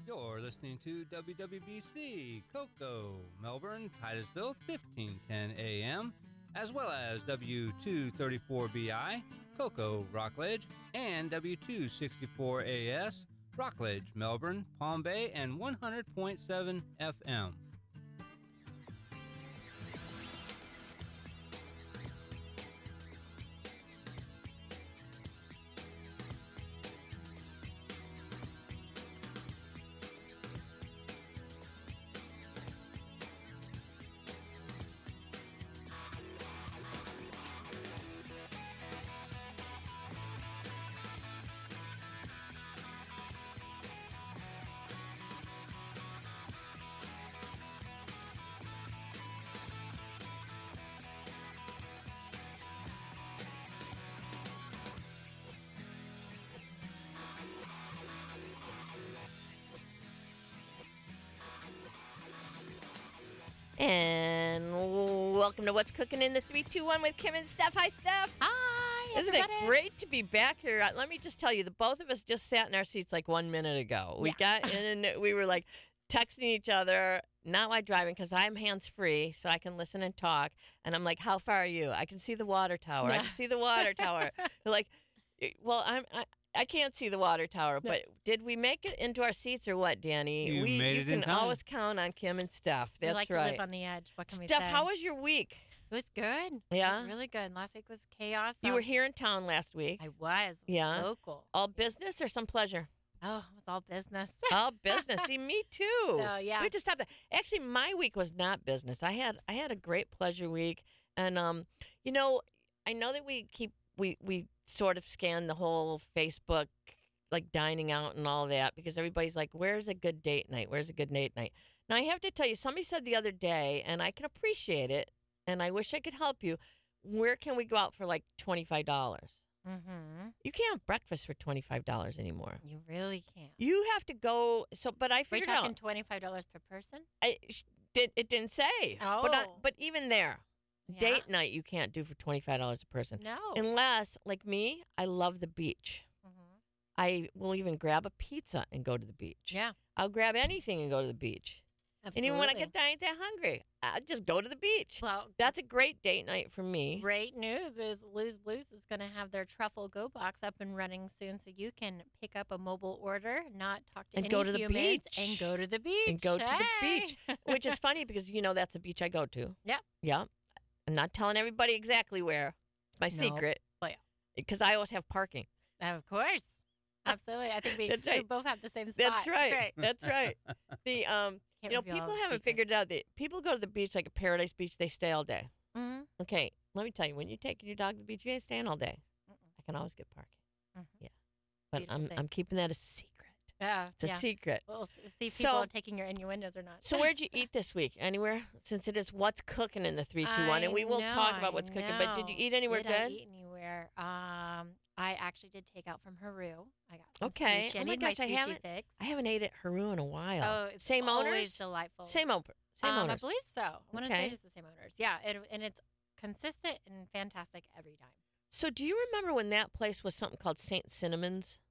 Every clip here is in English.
You're listening to WWBC, Cocoa, Melbourne, Titusville, 1510 AM, as well as W234BI, Cocoa, Rockledge, and W264AS, Rockledge, Melbourne, Palm Bay, and 100.7 FM. And welcome to What's Cooking in the 321 with Kim and Steph. Hi, Steph. Hi, Isn't everybody. it great to be back here? Let me just tell you, the both of us just sat in our seats like 1 minute ago. We got in and we were like texting each other, not while driving because I'm hands-free, so I can listen and talk. And I'm like, how far are you? I can see the water tower. I can see the water tower. We're like, well, I can't see the water tower, but did we make it into our seats or what, Danny? You made it in can time. always count on Kim and Steph. We That's like right. to live on the edge. What can we Steph, say? how was your week? It was good. Yeah? It was really good. Last week was chaos. You were here in town last week. I was. Yeah. Local. All business or some pleasure? Oh, it was all business. All business. See, me too. So, yeah. We had to stop that. Actually, my week was not business. I had a great pleasure week, and you know, I know that we sort of scan the whole Facebook, like dining out and all that, because everybody's like, where's a good date night? Where's a good date night? Now, I have to tell you, somebody said the other day, and I can appreciate it, and I wish I could help you. Where can we go out for like $25? Mm-hmm. You can't have breakfast for $25 anymore. You really can't. You have to go. So, but I We're figured talking out. $25 per person? It didn't say. Oh. But even there, Yeah. date night you can't do for $25 a person. No. Unless, like me, I love the beach. Mm-hmm. I will even grab a pizza and go to the beach. Yeah. I'll grab anything and go to the beach. Absolutely. And even when I get that hungry, I'll just go to the beach. Well, That's a great date night for me. great news is Lou's Blues is going to have their Truffle Go Box up and running soon, so you can pick up a mobile order, not talk to And any go to the humans, beach. and go to the beach. And go to the Hey! beach, which is funny because you know that's the beach I go to. Yep. Yeah. I'm not telling everybody exactly where. It's my No. secret. Well, yeah. Because I always have parking. Of course. Absolutely. I think That's we right. both have the same spot. That's right. Great. That's right. The Can't you know, reveal all people the haven't secrets. figured it out that people go to the beach like a Paradise Beach, they stay all day. Mhm. Okay, let me tell you, when you're taking your dog to the beach, you ain't staying all day. Mm-mm. I can always get parking. Mhm. Yeah. But Beautiful thing. I'm keeping that a secret. Yeah. It's a secret. We'll see if people So- are taking your innuendos or not. So where'd you eat this week? Anywhere? Since it is what's cooking in the 321, and we will talk about what's cooking. But did you eat anywhere Did I good? eat anywhere? I actually did take out from Haru. I got some Okay. sushi. Oh I my need gosh, I sushi haven't- fix. I haven't ate at Haru in a while. Oh, it's Same always owners? delightful. Same owners. I believe so. I want to say Okay. it's the same owners. Yeah, and it's consistent and fantastic every time. So do you remember when that place was something called St. Cinnamon's?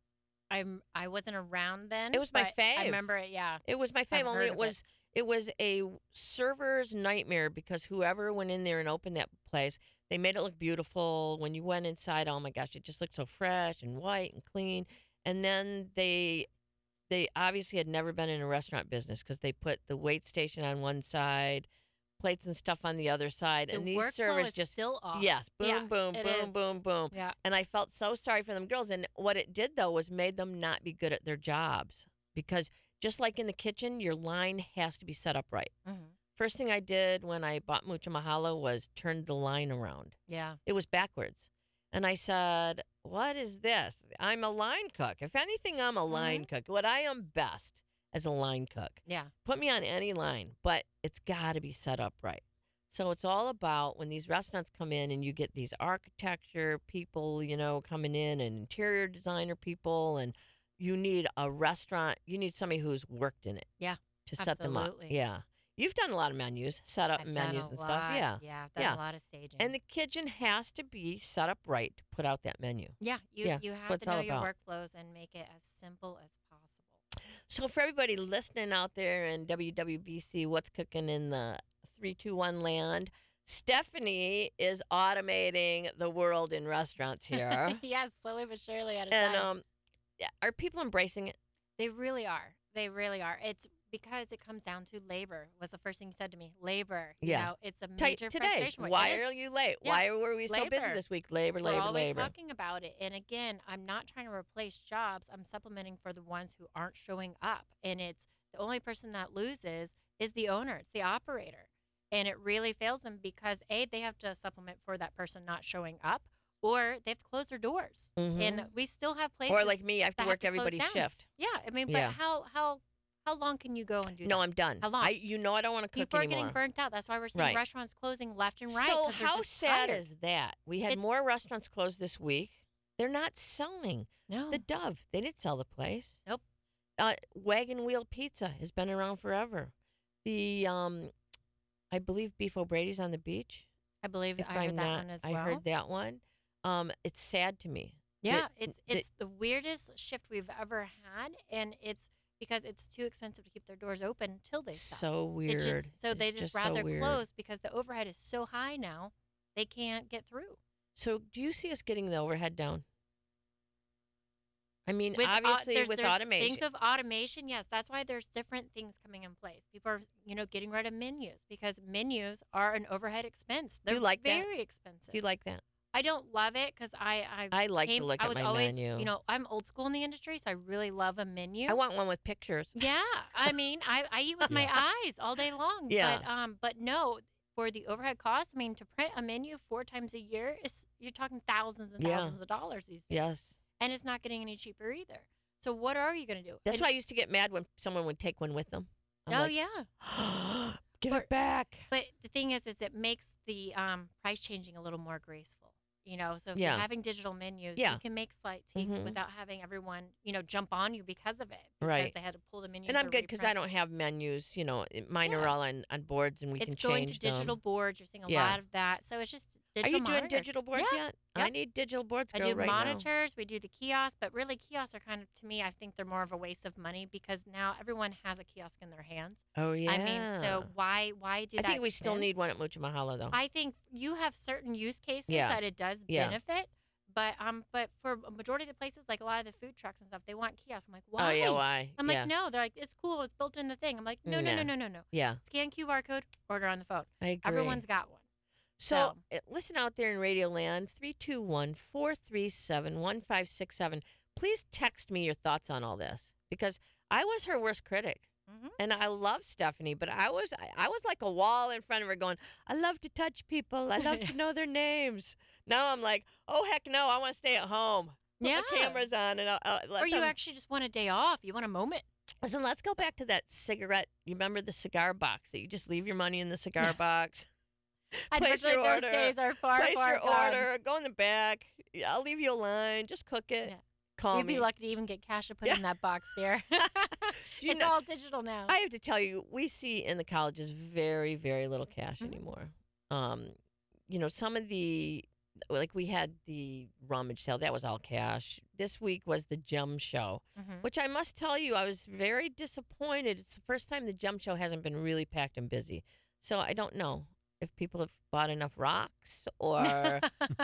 I wasn't around then. It was my but fave. I remember it. Yeah. It was my fave, only heard of it. it was a server's nightmare because whoever went in there and opened that place, they made it look beautiful. When you went inside, oh my gosh, it just looked so fresh and white and clean. And then they obviously had never been in a restaurant business because they put the wait station on one side, plates and stuff on the other side, The and these workflow servers is just still off. yes, boom, Yeah, boom, it boom, is. boom, boom. Yeah. And I felt so sorry for them girls. And what it did, though, was made them not be good at their jobs. Because just like in the kitchen, your line has to be set up right. Mm-hmm. First thing I did when I bought Mucho Mahalo was turned the line around. Yeah. It was backwards. And I said, what is this? I'm a line cook. If anything, I'm a line cook. What I am best as a line cook. Yeah. Put me on any line, but it's got to be set up right. So it's all about when these restaurants come in and you get these architecture people, you know, coming in and interior designer people, and you need a restaurant, you need somebody who's worked in it. Yeah, To set them up. absolutely. Yeah. You've done a lot of menus, set up I've done menus a and stuff. lot. Yeah. Yeah. I've done Yeah. a lot of staging. And the kitchen has to be set up right to put out that menu. yeah, Yeah, you what have it's to know all your about. workflows and make it as simple as possible. So for everybody listening out there in WWBC, what's cooking in the 321 land? Stephanie is automating the world in restaurants here. Yes, slowly but surely at a And time. are people embracing it? They really are. They really are. It's because it comes down to labor. Was the first thing you said to me? Labor. You Yeah. know, it's a major Today, frustration. point. why It is. are you late? Yeah. Why were we so busy Labor. this week? Labor, We're labor, always labor. talking about it. And again, I'm not trying to replace jobs. I'm supplementing for the ones who aren't showing up. And it's the only person that loses is the owner. It's the operator. And it really fails them because A, they have to supplement for that person not showing up, or they have to close their doors. Mhm. And we still have places. Or like me, I have to that work close everybody's down. shift. Yeah, I mean, Yeah. but how long can you go and do that? No, I'm done. How long? I don't want to cook People are anymore. getting burnt out. That's why we're seeing Right. restaurants closing left and right. So 'cause they're how just sad tired. is that? We had It's- more restaurants closed this week. They're not selling. No. The Dove, they didn't sell the place. Nope. Wagon Wheel Pizza has been around forever. The I believe Beef O'Brady's on the beach. I believe If I heard I'm that not, one as I well. heard that one. It's sad to me. Yeah, that- it's the weirdest shift we've ever had, and it's because it's too expensive to keep their doors open till they stop. So weird. It's just, so they It's just so rather weird. close because the overhead is so high now, they can't get through. So do you see us getting the overhead down? I mean, With, obviously there's with things automation. of automation, yes, that's why there's different things coming in place. People are, getting rid of menus because menus are an overhead expense. Do They're you like that? very expensive. Do you like that? I don't love it because I like to look I at was my always, menu. I'm old school in the industry, so I really love a menu. I want one with pictures. Yeah, I mean, I eat with my eyes all day long. Yeah. But no, for the overhead cost, I mean, to print a menu 4 times a year you're talking thousands and Yeah. thousands of dollars these days. Yes. And it's not getting any cheaper either. So what are you going to do? That's And- why I used to get mad when someone would take one with them. I'm Oh like, yeah. give Or- it back. But the thing is it makes the price changing a little more graceful. So if Yeah. you're having digital menus, Yeah. you can make slight tweaks Mhm. without having everyone, jump on you because of it. Because Right. they had to pull the menus. And I'm or good because I reprint. don't have menus. Mine are Yeah. all on boards and we can It's change going to digital them. boards. You're seeing a Yeah. lot of that. So it's just Are digital you doing monitors. digital boards Yeah. yet? I Yep. need digital boards, I girl, do right monitors. We do the kiosks, but really kiosks are kind of, to me, I think they're more of a waste of money because now everyone has a kiosk in their hands. now. Oh, yeah. I mean, so why do I that? think we still expense? need one at Mucha Mahalo, though. I think you have certain use cases Yeah. that it does Yeah. benefit. But for a majority of the places, like a lot of the food trucks and stuff, they want kiosks. I'm like, why? Oh, yeah, why? I'm yeah. like, no. They're like, it's cool. It's built in the thing. I'm like, no. No. Yeah, Scan QR code, order on the phone. I agree. Everyone's got one. So, listen out there in Radio Land, 321-437-1567. Please text me your thoughts on all this because I was her worst critic. Mhm. And I love Stephanie, but I was like a wall in front of her going, I love to touch people. I love to know their names. Now I'm like, oh, heck no, I want to stay at home. Put Yeah. my cameras on and I'll let Or you them. actually just want a day off. You want a moment. Listen, let's go back to that cigarette. You remember the cigar box that you just leave your money in the cigar box? Place your Unfortunately, those order. days are far, Place far your gone. order. Go in the back. I'll leave you a line. Just cook it. Yeah. Call You'd me. be lucky to even get cash to put Yeah. in that box there. Do you It's know- all digital now. I have to tell you, we see in the colleges very, very little cash Mhm. anymore. Some of we had the rummage sale. That was all cash. This week was the gem show, Mhm. which I must tell you, I was very disappointed. It's the first time the gem show hasn't been really packed and busy. So I don't know if people have bought enough rocks or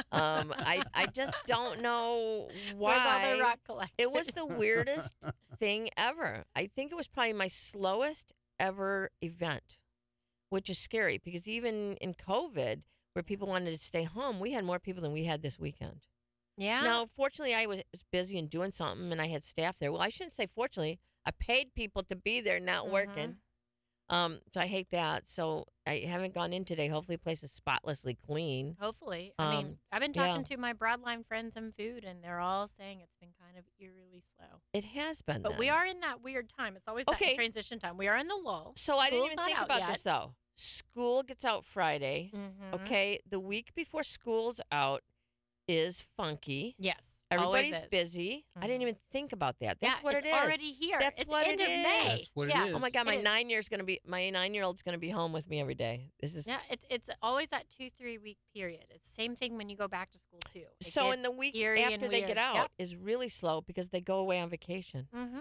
I just don't know why. Where's all the rock collectors? It was the weirdest thing ever. I think it was probably my slowest ever event, which is scary because even in COVID, where people wanted to stay home, we had more people than we had this weekend. Yeah. Now, fortunately, I was busy and doing something and I had staff there. Well, I shouldn't say fortunately. I paid people to be there, not working. So I hate that. So I haven't gone in today. Hopefully, the place is spotlessly clean. Hopefully. I mean, I've been yeah. talking to my broadline friends in food, and they're all saying it's been kind of eerily slow. It has been. But we then. are in that weird time. It's always Okay. that transition time. We are in the lull. So I didn't School's even not think out about yet. this though. School gets out Friday. Mhm. Okay, the week before school's out is funky. Yes. Everybody's always is. busy. I didn't Mhm. even think about that. That's Yeah, what it's it is. already here. That's it's what end it of is. May. That's what it yeah. is. Oh my God, my It is. 9-year's gonna be my 9-year-old's gonna be home with me every day. This is Yeah, it's always that 2-3 week period. It's the same thing when you go back to school too. so. In the week eerie and after they get weird. out Yep. is really slow because they go away on vacation. Mm-hmm.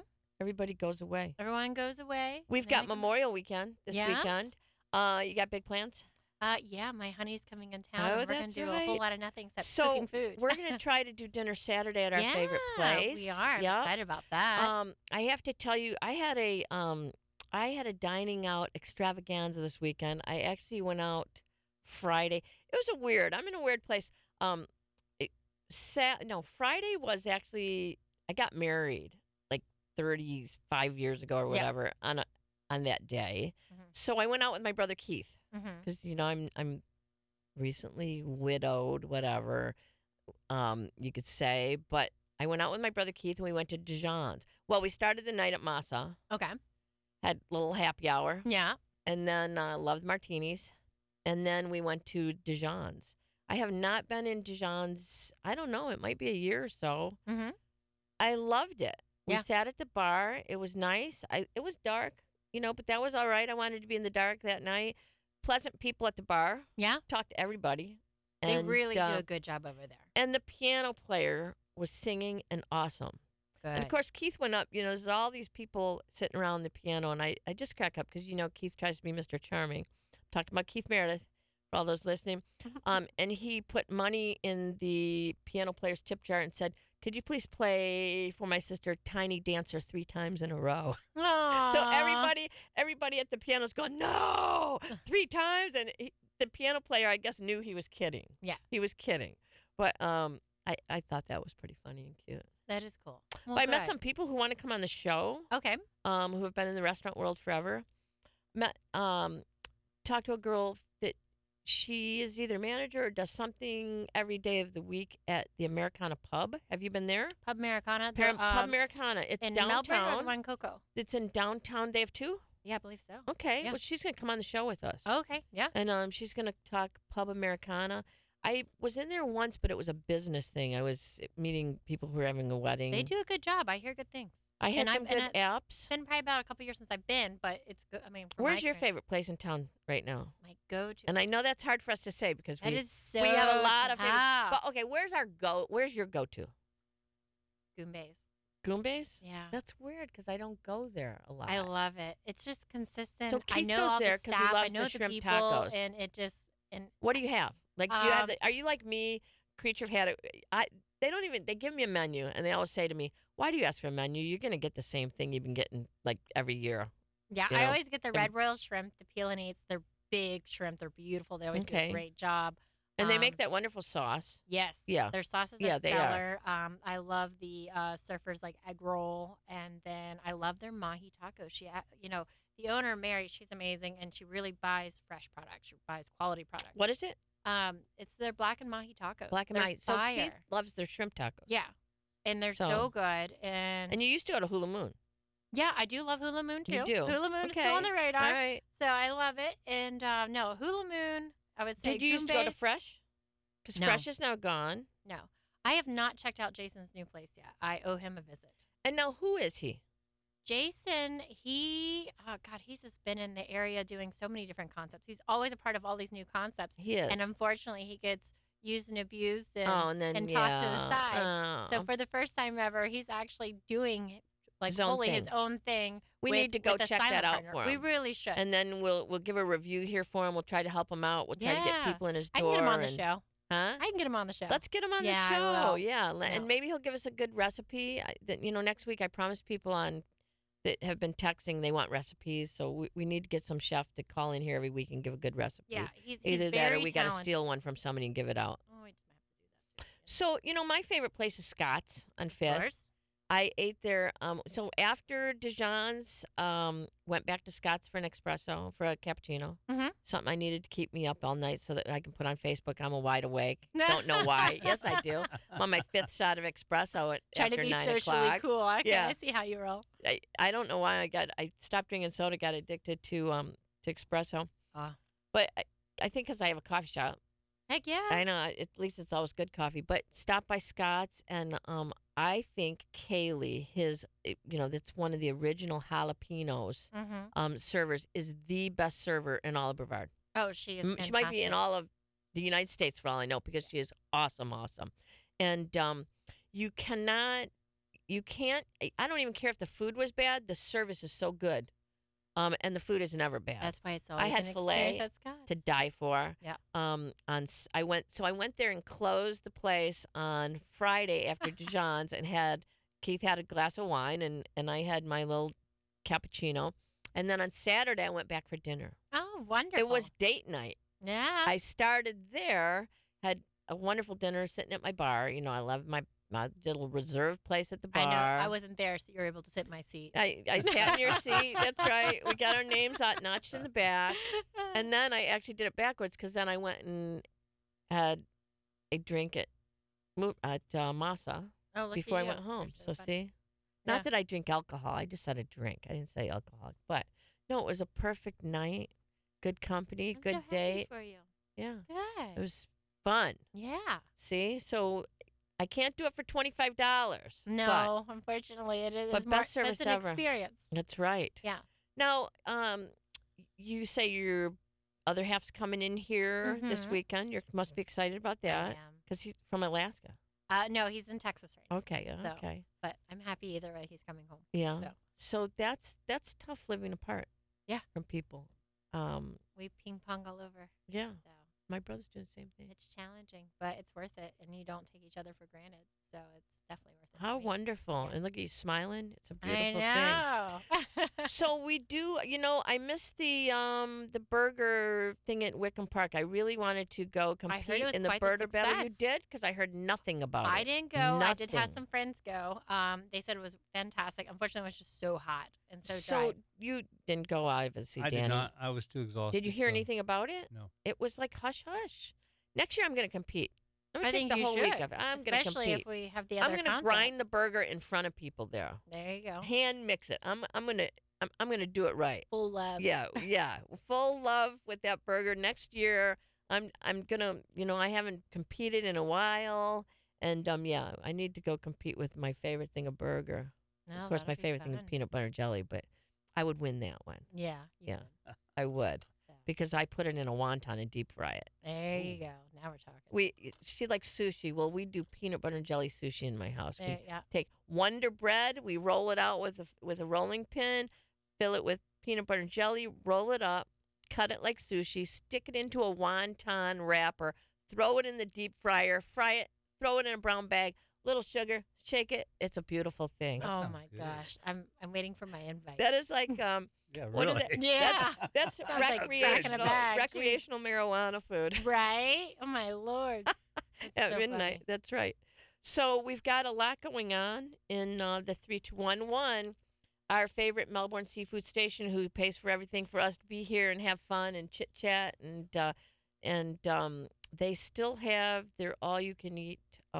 Everybody goes away. Everyone goes away. We've and then got we come back. Memorial Weekend this Yeah? weekend. You got big plans? Yeah, my honey's coming in town, Oh, and we're going that's to do a whole right. lot of nothing except So cooking food. we're gonna try to do dinner Saturday at our favorite place. we are. I'm Yep. excited about that. I have to tell you, I had a dining out extravaganza this weekend. I actually went out Friday. It was I'm in a weird place. It, Friday was actually I got married like 35 years ago or whatever on that day. Mhm. So I went out with my brother Keith Mhm. because I'm recently widowed, whatever you could say. But I went out with my brother Keith and we went to Dijon's. Well, we started the night at Masa, Okay. had a little happy hour, Yeah. and then loved martinis, and then we went to Dijon's. I have not been in Dijon's. I don't know. It might be a year or so. Mm-hmm. I loved it. We Yeah. sat at the bar. It was nice. It was dark, but that was all right. I wanted to be in the dark that night. Pleasant people at the bar. Yeah. Talked to everybody. They And, really do a good job over there. And the piano player was singing and awesome. Good. And of course, Keith went up. There's all these people sitting around the piano, and I just crack up because Keith tries to be Mr. Charming. Talking about Keith Meredith for all those listening, and he put money in the piano player's tip jar and said, "Could you please play for my sister Tiny Dancer 3 times in a row?" So everybody at the piano's going, "No, 3 times," and the piano player, I guess, knew he was kidding. Yeah. He was kidding, but I thought that was pretty funny and cute. That is cool. Well, But I met good. some people who want to come on the show, Okay. who have been in the restaurant world forever. Talked to a girl that she is either manager or does something every day of the week at the Americana Pub. Have you been there? Pub Americana. Pub Americana. It's in Melbourne or the downtown. one in Cocoa? It's in downtown. They have 2? Yeah, I believe so. Okay. Yeah. Well, she's going to come on the show with us. Okay. Yeah. And she's going to talk Pub Americana. I was in there once, but it was a business thing. I was meeting people who were having a wedding. They do a good job. I hear good things. I had and some good apps. It's been probably about a couple years since I've been, but it's good. I mean, from Where's my your experience, favorite place in town right now? My go-to. And I know that's hard for us to say because That we is so we have a lot of favorite. tough. But okay, where's your go-to? Goombas. Goombas? Yeah. That's weird because I don't go there a lot. I love it. It's just consistent. So I Keith know goes all there the 'cause he staff. loves I the know shrimp people, tacos. and it just and What do you have? Like, do you have Um, are you like me, creature of habit? They give me a menu and they always say to me, "Why do you ask for a menu? You're going to get the same thing you've been getting like every year." yeah, you I know, always get the red royal shrimp, the peel and eats. They're big shrimp. They're beautiful. They always do Okay. a great job. And they make that wonderful sauce. Yes. Yeah. Their sauces Yeah, are they are. stellar. I love the surfers like egg roll, and then I love their mahi tacos. The owner Mary, she's amazing, and she really buys fresh products. She buys quality products. What is it? It's their black and mahi tacos. Black and They're white. So fire. Keith loves their shrimp tacos. Yeah, and they're So- so good. And And you used to go to Hula Moon. yeah, I do love Hula Moon too. You do? Hula Moon is Okay. still on the radar, All right. so I love it. And no, Hula Moon, I would say. Did you used to go to Goombas- Fresh? Because No. Fresh is now gone. No, I have not checked out Jason's new place yet. I owe him a visit. And now who is he? Jason, he's just been in the area doing so many different concepts. He's always a part of all these new concepts. He is. And unfortunately, he gets used and abused and, and then tossed to the side. Oh. So for the first time ever, he's actually doing like His own fully his thing. own thing. We with- need to go with a check silent that out partner. for We him. really should. And then we'll give a review here for him. We'll try to help him out. We'll try to get Yeah. people in his I door. can get him on the and- show. Huh? I can get him on the show. Let's get him on Yeah, I the show. will. Yeah. I And will. maybe he'll give us a good recipe. Next week I promised people that have been texting they want recipes. So we need to get some chef to call in here every week and give a good recipe. Yeah, he's Either that or very we got to talented. steal one from somebody and give it out. Oh, we just might have to do that. So, my favorite place is Scott's on Of 5th. course. I ate there. So after Dijon's, went back to Scott's for an espresso, for a cappuccino. Mhm. Something I needed to keep me up all night so that I can put on Facebook. I'm a wide awake. Don't know why. Yes, I do. I'm on my 5th shot of espresso Trying after to be 9 socially o'clock. cool. Okay, Yeah. I see how you roll. I don't know why I stopped drinking soda, got addicted to espresso. Ah. But I think because I have a coffee shop. Heck yeah. I know. At least it's always good coffee. But stop by Scott's, and I think Kaylee, that's one of the original jalapenos Mm-hmm. servers, is the best server in all of Brevard. Oh, she is. She might be in fantastic. all of the United States for all I know because she is awesome. And you cannot. you can't. I don't even care if the food was bad. The service is so good, and the food is never bad. That's why it's always had an filet experience at Scott's. to die for. Yeah. I went there and closed the place on Friday after Dijon's and Keith had a glass of wine and I had my little cappuccino, and then on Saturday I went back for dinner. Oh, wonderful. It was date night. Yeah. I started there, had a wonderful dinner sitting at my bar. You know, I love my little reserved place at the bar. I know. I wasn't there, so you were able to sit in my seat. I sat in your seat. That's right. We got our names notched in the back. And then I actually did it backwards because then I went and had a drink at Masa Oh, look before at I you. went home. You're So funny. see? Yeah. Not that I drink alcohol. I just said a drink. I didn't say alcoholic. But no, it was a perfect night. Good company. I'm good so happy date. for you. Yeah. Good. It was fun. Yeah. See? So I can't do it for $25. No, unfortunately, it is but more, best service it's an ever. experience. That's right. Yeah. Now, you say your other half's coming in here this Mhm. weekend. You must be excited about I that am. because he's from Alaska. No, he's in Texas right now. Okay, So- okay, But I'm happy either way. He's coming home. yeah. So So that's tough living apart. Yeah. From people. we ping pong all over. Yeah. So My brother's doing the same thing. it's challenging, but it's worth it, and you don't take each other for granted. So it's definitely worth it. How for me. wonderful! Yeah. And look at you smiling. It's a I beautiful thing. know. So we do, I missed the burger thing at Wickham Park. I really wanted to go I compete heard it was in the quite a burger battle. You success. did? Because I heard nothing about I it. didn't go. I did have Nothing. some friends go. They said it was fantastic. Unfortunately, it was just so hot and so So dry. you didn't go, obviously, I Danny. did not. I was too exhausted. Did you hear so- anything about it? No. It was like hush hush. Next year I'm going to compete. I'm I going to take think the you whole should, week of it. I'm going to especially compete. if we have the other. I'm going to concept. grind the burger in front of people there. There you go. Hand mix it. I'm going to do it right. Full love. Yeah, yeah. Full love with that burger. Next year, I'm gonna, I haven't competed in a while, and yeah, I need to go compete with my favorite thing, a burger. No, Of course, that'll my be favorite thing is fun. peanut butter and jelly, but I would win that one. Yeah. you Yeah. would. I would So, because I put it in a wonton and deep fry it. there you go. Now we're talking. She likes sushi. Well, we do peanut butter and jelly sushi in my house. There, yeah. Take Wonder Bread, we roll it out with a rolling pin, fill it with peanut butter and jelly, roll it up, cut it like sushi, stick it into a wonton wrapper, throw it in the deep fryer, fry it, throw it in a brown bag, little sugar, shake it. It's a beautiful thing. That Oh sounds my good. gosh. I'm waiting for my invite. That is like Yeah, what is really. it? Yeah. That's Sounds like crack in a recreational bag, geez. recreational marijuana food. Right? Oh my lord. That's At so midnight. funny. That's right. So we've got a lot going on in the 3211, our favorite Melbourne seafood station, who pays for everything for us to be here and have fun and chit chat and they still have their all you can eat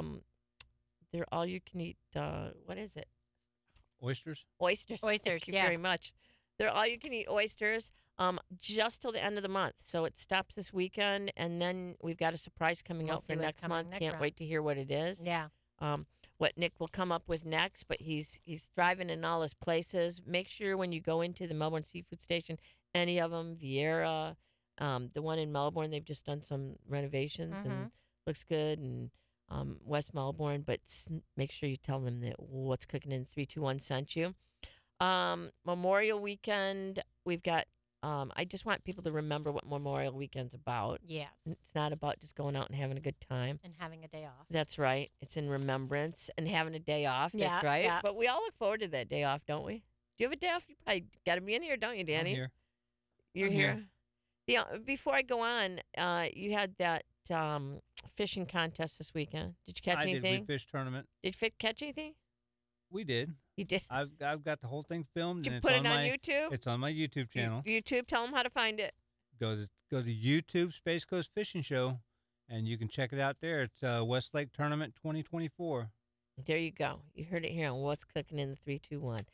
what is it? Oysters? Oysters. Oysters, Thank you yeah. very much. They're all you can eat oysters just till the end of the month. So it stops this weekend, and then we've got a surprise coming We'll out see for what's next coming month. next Can't round. wait to hear what it is. Yeah. What Nick will come up with next, but he's driving in all his places. Make sure when you go into the Melbourne Seafood Station, any of them, Vieira, the one in Melbourne, they've just done some renovations and looks good, and West Melbourne, but make sure you tell them that What's Cooking in 321 sent you. Memorial Weekend, we've got, I just want people to remember what Memorial Weekend's about. Yes. It's not about just going out and having a good time. And having a day off. That's right. It's in remembrance and having a day off. Yeah, That's right. yeah. But we all look forward to that day off, don't we? Do you have a day off? You probably got to be in here, don't you, I'm Danny? here. You're I'm here. here. Yeah. Before I go on, you had that fishing contest this weekend. Did you catch I did. anything? We fish tournament. Did you catch anything? We did. You did. I've got the whole thing filmed. Did you and put it's it on my, YouTube? It's on my YouTube channel. YouTube. Tell them how to find it. Go to YouTube Space Coast Fishing Show, and you can check it out there. It's Westlake Tournament 2024. There you go. You heard it here on What's Cooking in the 321.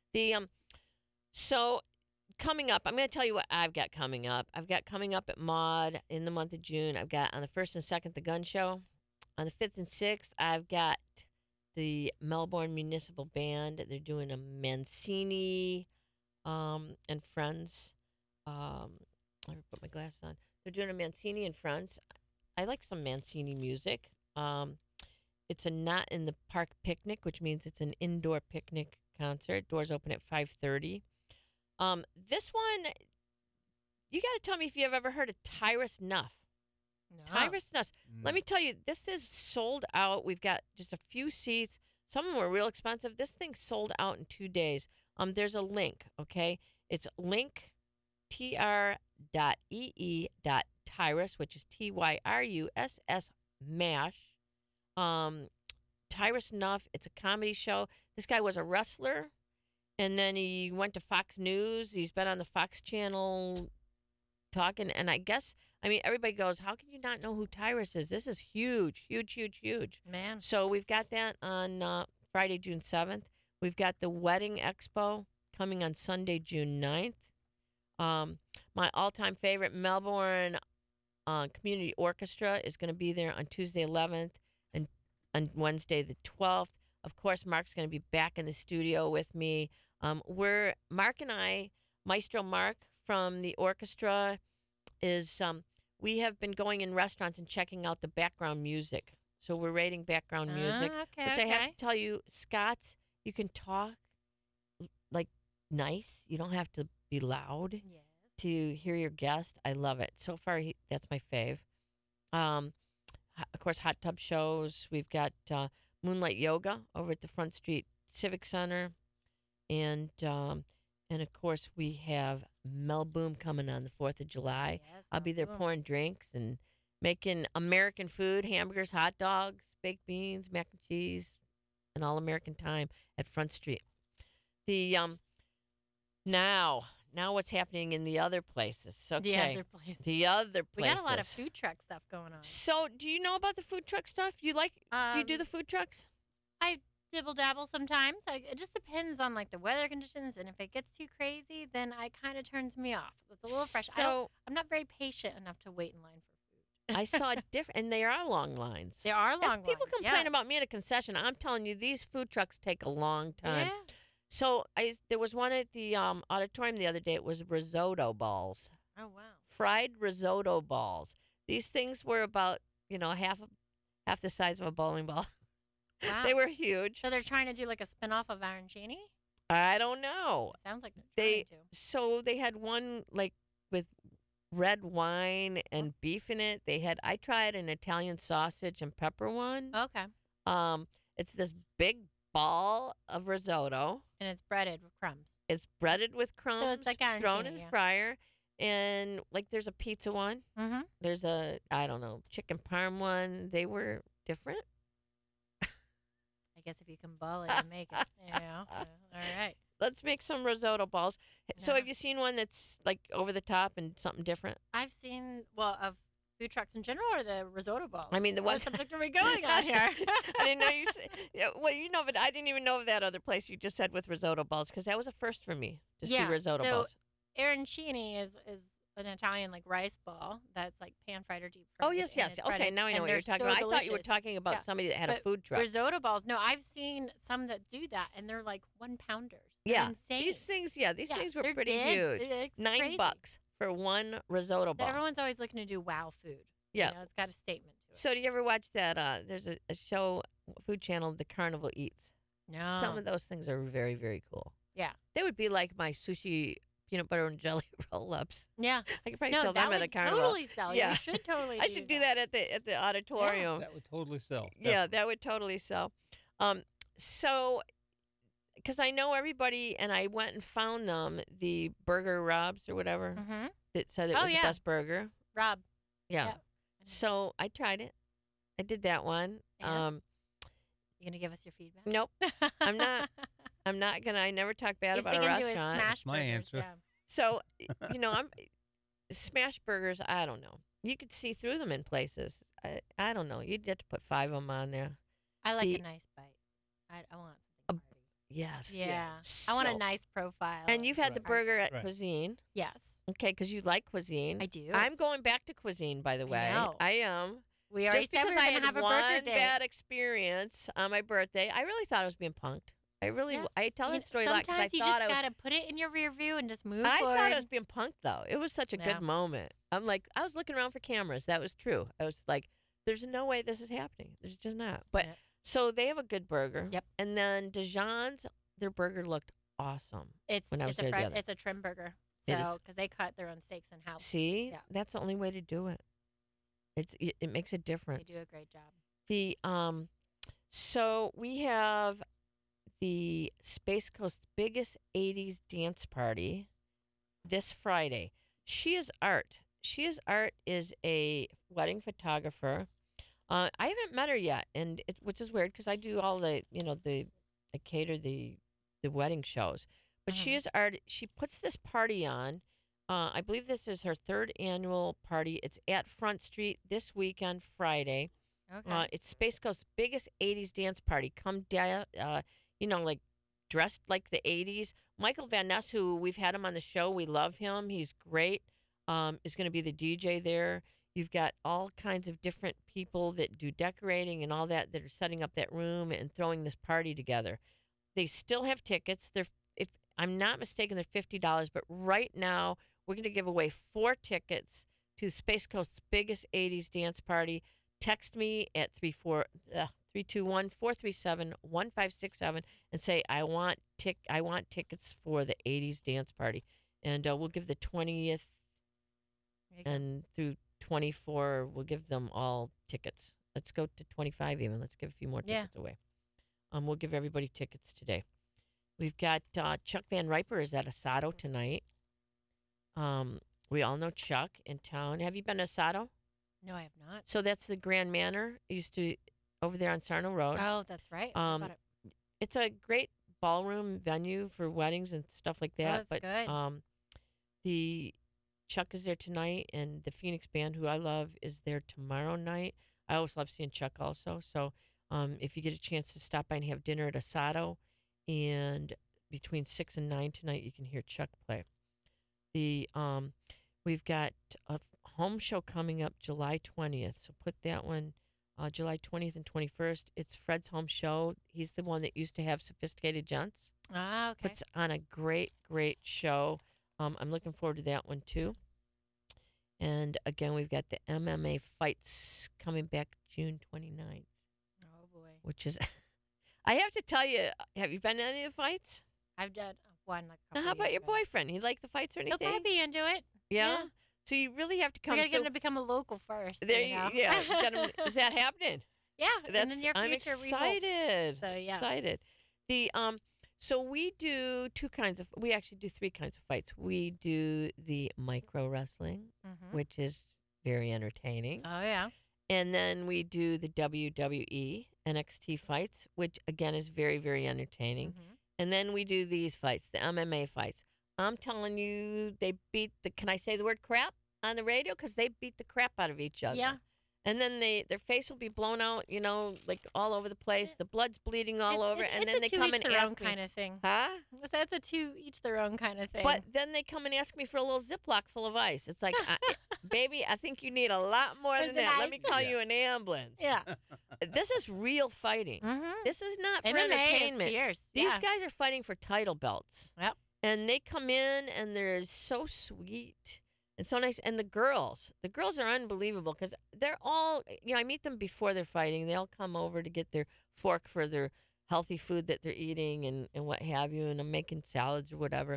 So coming up, I'm going to tell you what I've got coming up. I've got coming up at Maud in the month of June. I've got on the 1st and 2nd the gun show. On the 5th and 6th, I've got the Melbourne Municipal Band. They're doing a Mancini and Friends. I put my glasses on. They're doing a Mancini and Friends. I like some Mancini music. It's a not in the park picnic, which means it's an indoor picnic concert. Doors open at 5:30. This one, you got to tell me if you've ever heard of Tyrus Nuff. No. Tyrus Nuff. Let me tell you, this is sold out. We've got just a few seats. Some of them were real expensive. This thing sold out in 2 days. There's a link, okay? It's linktr.ee.tyrus, which is TYRUSS MASH. Tyrus Nuff. It's a comedy show. This guy was a wrestler, and then he went to Fox News. He's been on the Fox channel talking, and I mean, everybody goes, how can you not know who Tyrus is? This is huge, huge, huge, huge. Man. So we've got that on Friday, June 7th. We've got the Wedding Expo coming on Sunday, June 9th. My all-time favorite, Melbourne Community Orchestra, is going to be there on Tuesday, 11th, and on Wednesday, the 12th. Of course, Mark's going to be back in the studio with me. Mark and I, Maestro Mark from the orchestra, is we have been going in restaurants and checking out the background music. So we're rating background music, Okay, which I have to tell you, Scott's, you can talk like nice. You don't have to be loud Yes. to hear your guest. I love it. So far, that's my fave. Of course, hot tub shows. We've got Moonlight Yoga over at the Front Street Civic Center, and of course we have Mel Boom coming on the 4th of July. Yes, I'll be there boom. pouring drinks and making American food, hamburgers, hot dogs, baked beans, mac and cheese, and all American time at Front Street. The now what's happening in the other places? Okay, The other place. the other We places. got a lot of food truck stuff going on. So, do you know about the food truck stuff? Do you do the food trucks? I dibble dabble sometimes. It just depends on like the weather conditions, and if it gets too crazy, then it kind of turns me off. It's a little fresh. I'm not very patient enough to wait in line for food. I saw different, and there are long lines. There are long As people lines, complain yeah. about me at a concession, I'm telling you, these food trucks take a long time. Yeah. So there was one at the auditorium the other day. It was risotto balls, Oh wow. fried risotto balls. These things were about half the size of a bowling ball. Wow. They were huge. So they're trying to do like a spinoff of Arancini? I don't know. Sounds like they're They trying so they had one like with red wine and beef in it. I tried an Italian sausage and pepper one. to. Okay. It's this big ball of risotto. And it's breaded with crumbs. It's breaded with crumbs, like thrown arancini, in the yeah. fryer, and like there's a pizza one. Mm-hmm. There's a chicken parm one. They were different. I guess if you can ball it and make it. All right. Let's make some risotto balls. So Yeah. have you seen one that's like over the top and something different? I've seen, of food trucks in general or the risotto balls? I mean, the What ones- subject are we going on here? I didn't know you. But I didn't even know of that other place you just said with risotto balls because that was a first for me to see risotto so balls. Arancini is an Italian like rice ball that's like pan fried or deep fried. Oh yes, and yes. it's Okay, breaded, now I know and what you're they're talking so about. I thought you were delicious. talking about Yeah. somebody that had a But food truck. Risotto balls. No, I've seen some that do that, and they're like 1 pounders. They're Yeah, insane. these things. Yeah, these Yeah, things were they're pretty big. huge. It's $9 crazy. for one risotto So ball. everyone's always looking to do wow food. Yeah. It's got a statement to it. So do you ever watch that? There's a show, Food Channel, The Carnival Eats. No. Some of those things are very, very cool. Yeah. They would be like my sushi peanut butter and jelly roll-ups. Yeah. I could probably No, sell that them at would a carnival. totally sell. Yeah. You should totally. I should do that at the auditorium. That would totally sell. Yeah, that would totally sell. So, because I know everybody, and I went and found them, the Burger Robs or whatever, Mm-hmm. that said it Oh, was yeah. the best burger. Rob. Yeah. Yeah. So I tried it. I did that one. And? You gonna give us your feedback? Nope. I'm not. I'm not gonna. I never talk bad He's about a big into his restaurant. smash my burgers, answer. Yeah. So, I'm smash burgers. I don't know. You could see through them in places. I don't know. You'd have to put 5 of them on there. I like The- a nice bite. I want something hearty. Yes. Yeah. I want a So- nice profile. And you've had the Right. burger at Right. Cuisine, Yes, okay? Because you like Cuisine. I do. I'm going back to Cuisine, by the I way. know. I am. we already Just said we because were I gonna had have a burger one day. bad experience on my birthday, I really thought I was being punked. I really. Yeah. I tell You that story a lot because I sometimes you thought just I was. gotta put it in your rear view and just move I forward. thought I was being punked though. It was such a Yeah. good moment. I'm like, I was looking around for cameras. That was true. I was like, there's no way this is happening. There's just not. But Yeah. So they have a good burger. Yep. And then Dijon's, their burger looked awesome. It's when I was it's a there the other- it's a trim burger. It So is- because they cut their own steaks in house. See, Yeah. that's the only way to do it. It makes a They difference. do a great job. The so we have the Space Coast's biggest 80s dance party this Friday. She is Art. She is Art is a wedding photographer. I haven't met her yet, and which is weird because I do all the I cater the wedding shows. But she Mhm. is Art. She puts this party on. I believe this is her 3rd annual party. It's at Front Street this weekend, Friday. Okay. It's Space Coast's biggest 80s dance party. Come down, like dressed like the 80s. Michael Van Ness, who we've had him on the show, we love him. He's great. Is going to be the DJ there. You've got all kinds of different people that do decorating and all that are setting up that room and throwing this party together. They still have tickets. If I'm not mistaken, they're $50. But right now, we're going to give away 4 tickets to Space Coast's biggest 80s dance party. Text me at 321-437-1567 and say I want tickets for the 80s dance party, and we'll give the 20th There you go. and through 24 we'll give them all tickets. Let's go to 25 even. Let's give a few more Yeah. tickets away. We'll give everybody tickets today. We've got Chuck Van Riper is at Asado tonight. We all know Chuck in town. Have you been to Asado? No, I have not. So that's the Grand Manor. It used to over there on Sarno Road. Oh, that's right. I thought it- It's a great ballroom venue for weddings and stuff like that. that's but good. the Chuck is there tonight, and the Phoenix Band, who I love, is there tomorrow night. I always love seeing Chuck also. So if you get a chance to stop by and have dinner at Asado, and between 6 and 9 tonight, you can hear Chuck play. We've got a home show coming up July 20th. So put that one July 20th and 21st. It's Fred's home show. He's the one that used to have Sophisticated Gents. Okay. Puts on a great, great show. I'm looking forward to that one too. And again, we've got the MMA fights coming back June 29th, Oh boy. which is, I have to tell you, have you been to any of the fights? I've done one. Like a Now, couple how about years your ago. boyfriend? He like the fights or He'll anything? probably be into it. Yeah? yeah. So you really have to We come. gotta get So him to become a local first. there you know? yeah. Is that happening? Yeah. in the near I'm future, excited. So, yeah. Excited. So we do we actually do 3 kinds of fights. We do the micro wrestling, Mm-hmm. which is very entertaining. Oh yeah. And then we do the WWE NXT fights, which again is very, very entertaining. Mhm. And then we do these fights, the MMA fights. I'm telling you, they beat can I say the word crap on the radio? Because they beat the crap out of each other. Yeah. And then their face will be blown out, like all over the place. The blood's bleeding all over. And then they come and their own ask me, kind of thing. huh? That's a two each their own kind of thing. But then they come and ask me for a little Ziploc full of ice. It's like, baby, I think you need a lot more There's than an that. Let ice. me call you an ambulance. yeah. This is real fighting. Mm-hmm. This is not for MMA entertainment. is fierce. These yeah. guys are fighting for title belts. Yep. And they come in and they're so sweet and so nice. And the girls are unbelievable because they're all, I meet them before they're fighting. They all come over to get their fork for their healthy food that they're eating and what have you. And I'm making salads or whatever.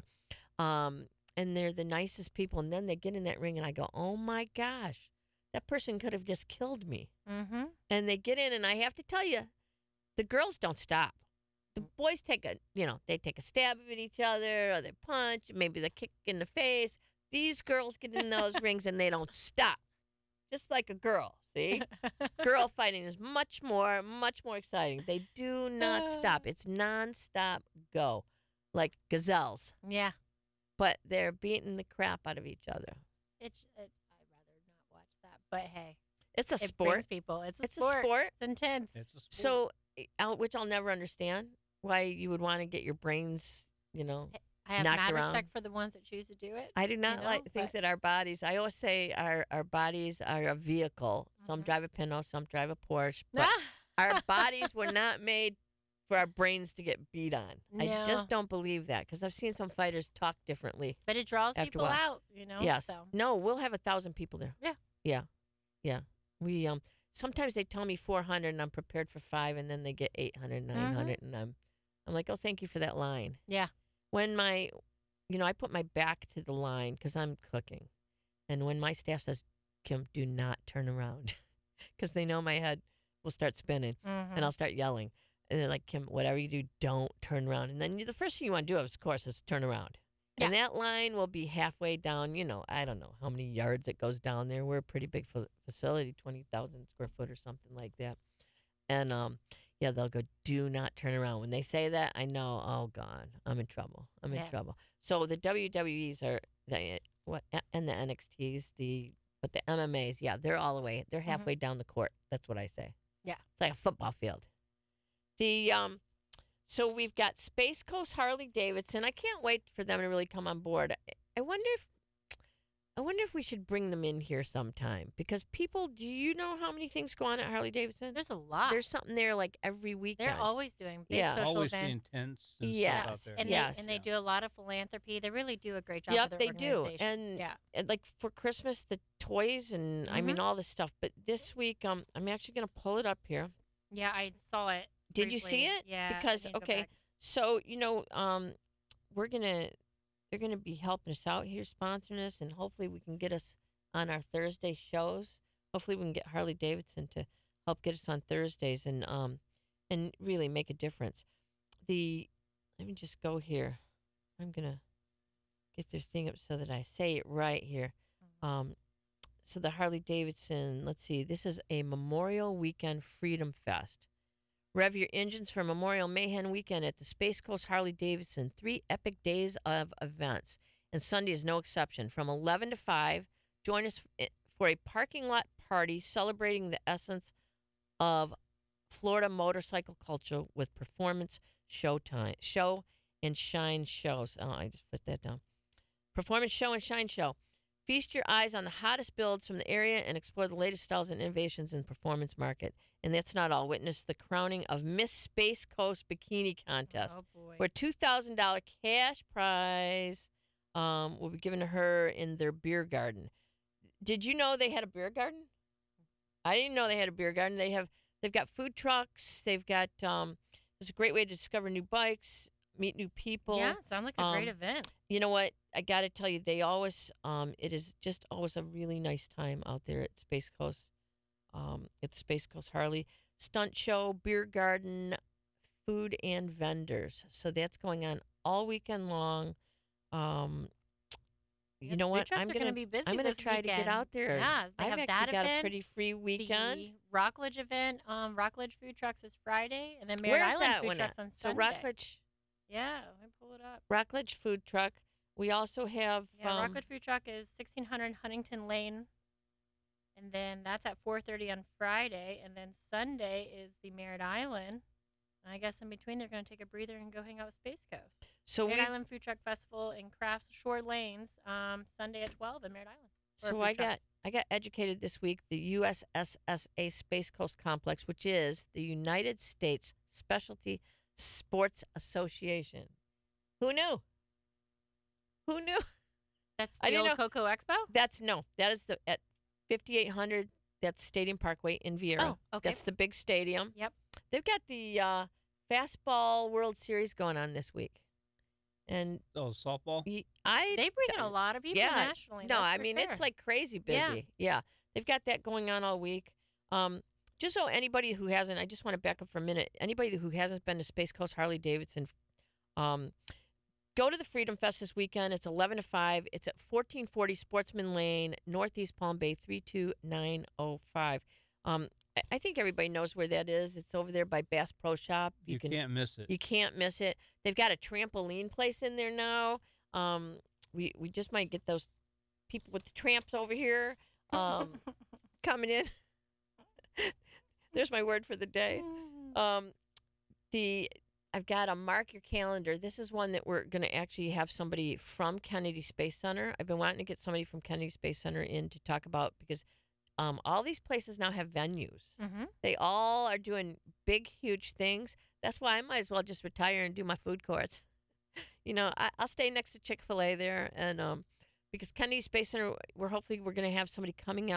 And they're the nicest people. And then they get in that ring and I go, oh my gosh, that person could have just killed me. Mm-hmm. And they get in and I have to tell you, the girls don't stop. The boys take a stab at each other or they punch, maybe they kick in the face. These girls get in those rings and they don't stop. Just like a girl, see? Girl fighting is much more exciting. They do not stop. It's nonstop go, like gazelles. Yeah. But they're beating the crap out of each other. I'd rather not watch that. But hey, It's a it sport. brings people. It's a It's sport. a sport. It's intense. It's a sport. So, which I'll never understand why you would want to get your brains, I have knocked mad around. respect for the ones that choose to do it. I do not think but- that our bodies, I always say our bodies are a vehicle. Some Mhm. drive a Pinto, some drive a Porsche, but Ah! our bodies were not made for our brains to get beat on. I No. just don't believe that because I've seen some fighters talk differently. But it draws After a people while. out, Yes. So. No, we'll have 1,000 people there. Yeah. Yeah. Yeah. We sometimes they tell me 400 and I'm prepared for 5, and then they get 800, 900, and I'm like, oh, thank you for that line. Yeah. When I put my back to the line because I'm cooking, and when my staff says, Kim, do not turn around, because they know my head will start spinning, and I'll start yelling, and they're like, Kim, whatever you do, don't turn around. And then the first thing you want to do, of course, is turn around. And that line will be halfway down, I don't know how many yards it goes down there. We're a pretty big facility, 20,000 square foot or something like that. And, they'll go, do not turn around. When they say that, I know, oh, God, I'm in trouble. I'm in trouble. So the WWEs are, and the NXTs, but the MMAs, they're all the way. They're halfway down the court. That's what I say. Yeah. It's like a football field. So we've got Space Coast Harley Davidson. I can't wait for them to really come on board. I wonder if we should bring them in here sometime, because people, do you know how many things go on at Harley Davidson? There's a lot. There's something there like every weekend. They're always doing big social always events. being tense and stuff out there. And they do a lot of philanthropy. They really do a great job. Yep, with their they do. organization. And like for Christmas, the toys and I mean all this stuff. But this week, I'm actually going to pull it up here. Yeah, I saw it. Did you see it? Yeah. Because I need to go back. so they're gonna be helping us out here, sponsoring us, and hopefully we can get us on our Thursday shows. Hopefully we can get Harley Davidson to help get us on Thursdays and really make a difference. Let me just go here. I'm gonna get this thing up so that I say it right here. So the Harley Davidson, let's see, this is a Memorial Weekend Freedom Fest. Rev your engines for Memorial Mayhem Weekend at the Space Coast Harley Davidson. 3 epic days of events, and Sunday is no exception. From 11 to 5, join us for a parking lot party celebrating the essence of Florida motorcycle culture with performance show and shine shows. Oh, I just put that down. Performance show and shine show. Feast your eyes on the hottest builds from the area and explore the latest styles and innovations in the performance market. And that's not all. Witness the crowning of Miss Space Coast Bikini Contest, where $2,000 cash prize will be given to her in their beer garden. Did you know they had a beer garden? I didn't know they had a beer garden. They've got food trucks. They've got it's a great way to discover new bikes, meet new people. Yeah, sounds like a great event. You know what? I got to tell you, they always, it is just always a really nice time out there at Space Coast. At the Space Coast Harley stunt show, beer garden, food and vendors. So that's going on all weekend long. You know what? I'm gonna be busy. I'm gonna this try weekend. to get out there. Yeah, they I've have actually that got event, a pretty free weekend. The Rockledge event, Rockledge Food Trucks is Friday, and then Merritt Where's Island that Food one Trucks at? on So Sunday. Rockledge let me pull it up. Rockledge Food Truck. We also have Rockledge Food Truck is 1600 Huntington Lane, and then that's at 4:30 on Friday, and then Sunday is the Merritt Island. And I guess in between they're going to take a breather and go hang out with Space Coast. So Merritt Island Food Truck Festival in Crafts Shore Lanes, Sunday at 12 in Merritt Island. So I got educated this week. The USSSA Space Coast Complex, which is the United States Specialty Sports Association. Who knew? Who knew? That's the old Coco Expo? That is at 5800. That's Stadium Parkway in Vieira. Oh, okay. That's the big stadium. Yep. They've got the Fastball World Series going on this week. And softball? They bring in a lot of people nationally. No, that's I for mean, sure. it's like crazy busy. Yeah. They've got that going on all week. Just so anybody who hasn't, I just want to back up for a minute. Anybody who hasn't been to Space Coast Harley Davidson, go to the Freedom Fest this weekend. It's 11 to 5. It's at 1440 Sportsman Lane, Northeast Palm Bay, 32905. I think everybody knows where that is. It's over there by Bass Pro Shop. You can't miss it. You can't miss it. They've got a trampoline place in there now. We just might get those people with the tramps over here coming in. There's my word for the day. I've got to mark your calendar. This is one that we're going to actually have somebody from Kennedy Space Center. I've been wanting to get somebody from Kennedy Space Center in to talk about, because all these places now have venues. Mm-hmm. They all are doing big, huge things. That's why I might as well just retire and do my food courts. I'll stay next to Chick-fil-A there, and because Kennedy Space Center, we're going to have somebody coming out.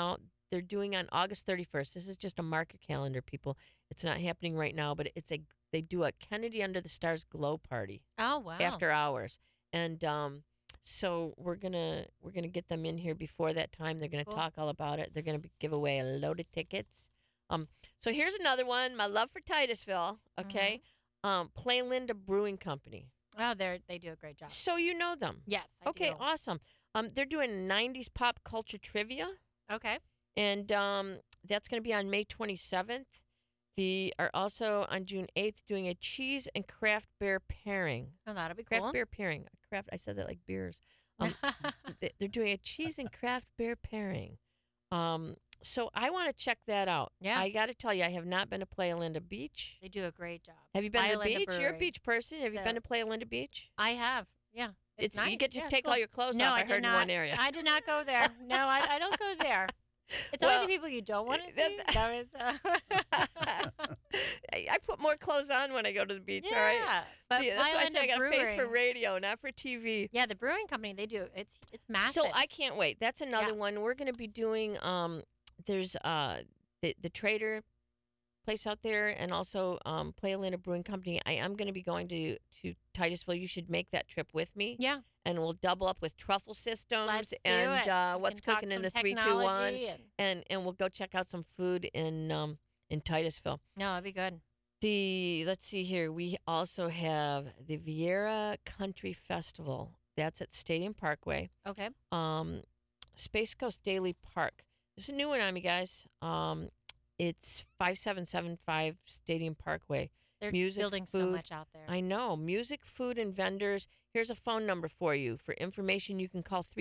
they're doing on August 31st. This is just a mark your calendar, people. It's not happening right now, but they do a Kennedy Under the Stars glow party Oh wow. after hours, and so we're gonna get them in here before that time. They're gonna Cool. talk all about it. They're gonna give away a load of tickets. So here's another one. My love for Titusville. Okay, Play Linda Brewing Company. Oh, they do a great job. So you know them. Yes. I Okay, do. awesome. They're doing 90s pop culture trivia, Okay. and that's going to be on May 27th. They are also on June 8th doing a cheese and craft beer pairing. Oh, that'll be Craft cool. beer pairing. I said that like beers. They're doing a cheese and craft beer pairing. So I want to check that out. Yeah. I got to tell you, I have not been to Playa Linda Beach. They do a great job. Have you been to the Playa Linda beach? You're a Brewery. beach person. Have you So- been to Playa Linda Beach? I have. Yeah. It's nice. You get to Yeah, it's take cool. all your clothes No, off. I I did heard not. in one area. I did not go there. No, I don't go there. It's Well, always the people you don't want to see. that's- That was, I put more clothes on when I go to the beach. yeah. All right. But Yeah, that's why I Playa said I got Linda a face for Brewing- radio, not for TV. Yeah, the brewing company, they do. It's massive. So I can't wait. That's another Yeah. one. We're going to be doing. There's the Trader place out there, and also Playa Linda Brewing Company. I am going to be going to Titusville. You should make that trip with me. Yeah. And we'll double up with truffle systems Let's do and it. We what's can talk cooking in some the 321, technology and- and we'll go check out some food in Titusville. No, that'd be good. Let's see here. We also have the Vieira Country Festival. That's at Stadium Parkway. Okay. Space Coast Daily Park. There's a new one on me, guys. It's 5775 Stadium Parkway. They're Music, building so food. much out there. I know. Music, food, and vendors. Here's a phone number for you. For information, you can call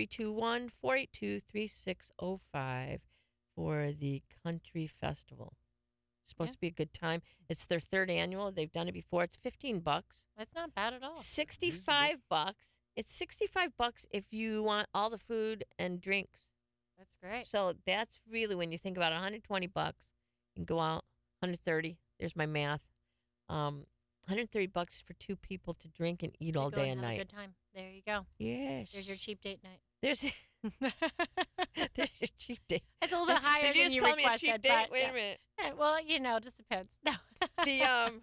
321-482-3605 for the Country Festival. It's supposed Yeah. to be a good time. It's their third annual. They've done it before. It's $15. That's not bad at all. $65. It's $65 if you want all the food and drinks. That's great. So that's really, when you think about it, $120 and go out. 130. There's my math. $130 for two people to drink and eat There you all go, day and and have a night. good time. There you go. Yes. There's your cheap date night. There's there's your cheap date. It's a little bit higher Did you than just you call me a requested, cheap date? but, Wait yeah. a minute. Well, just depends. No. The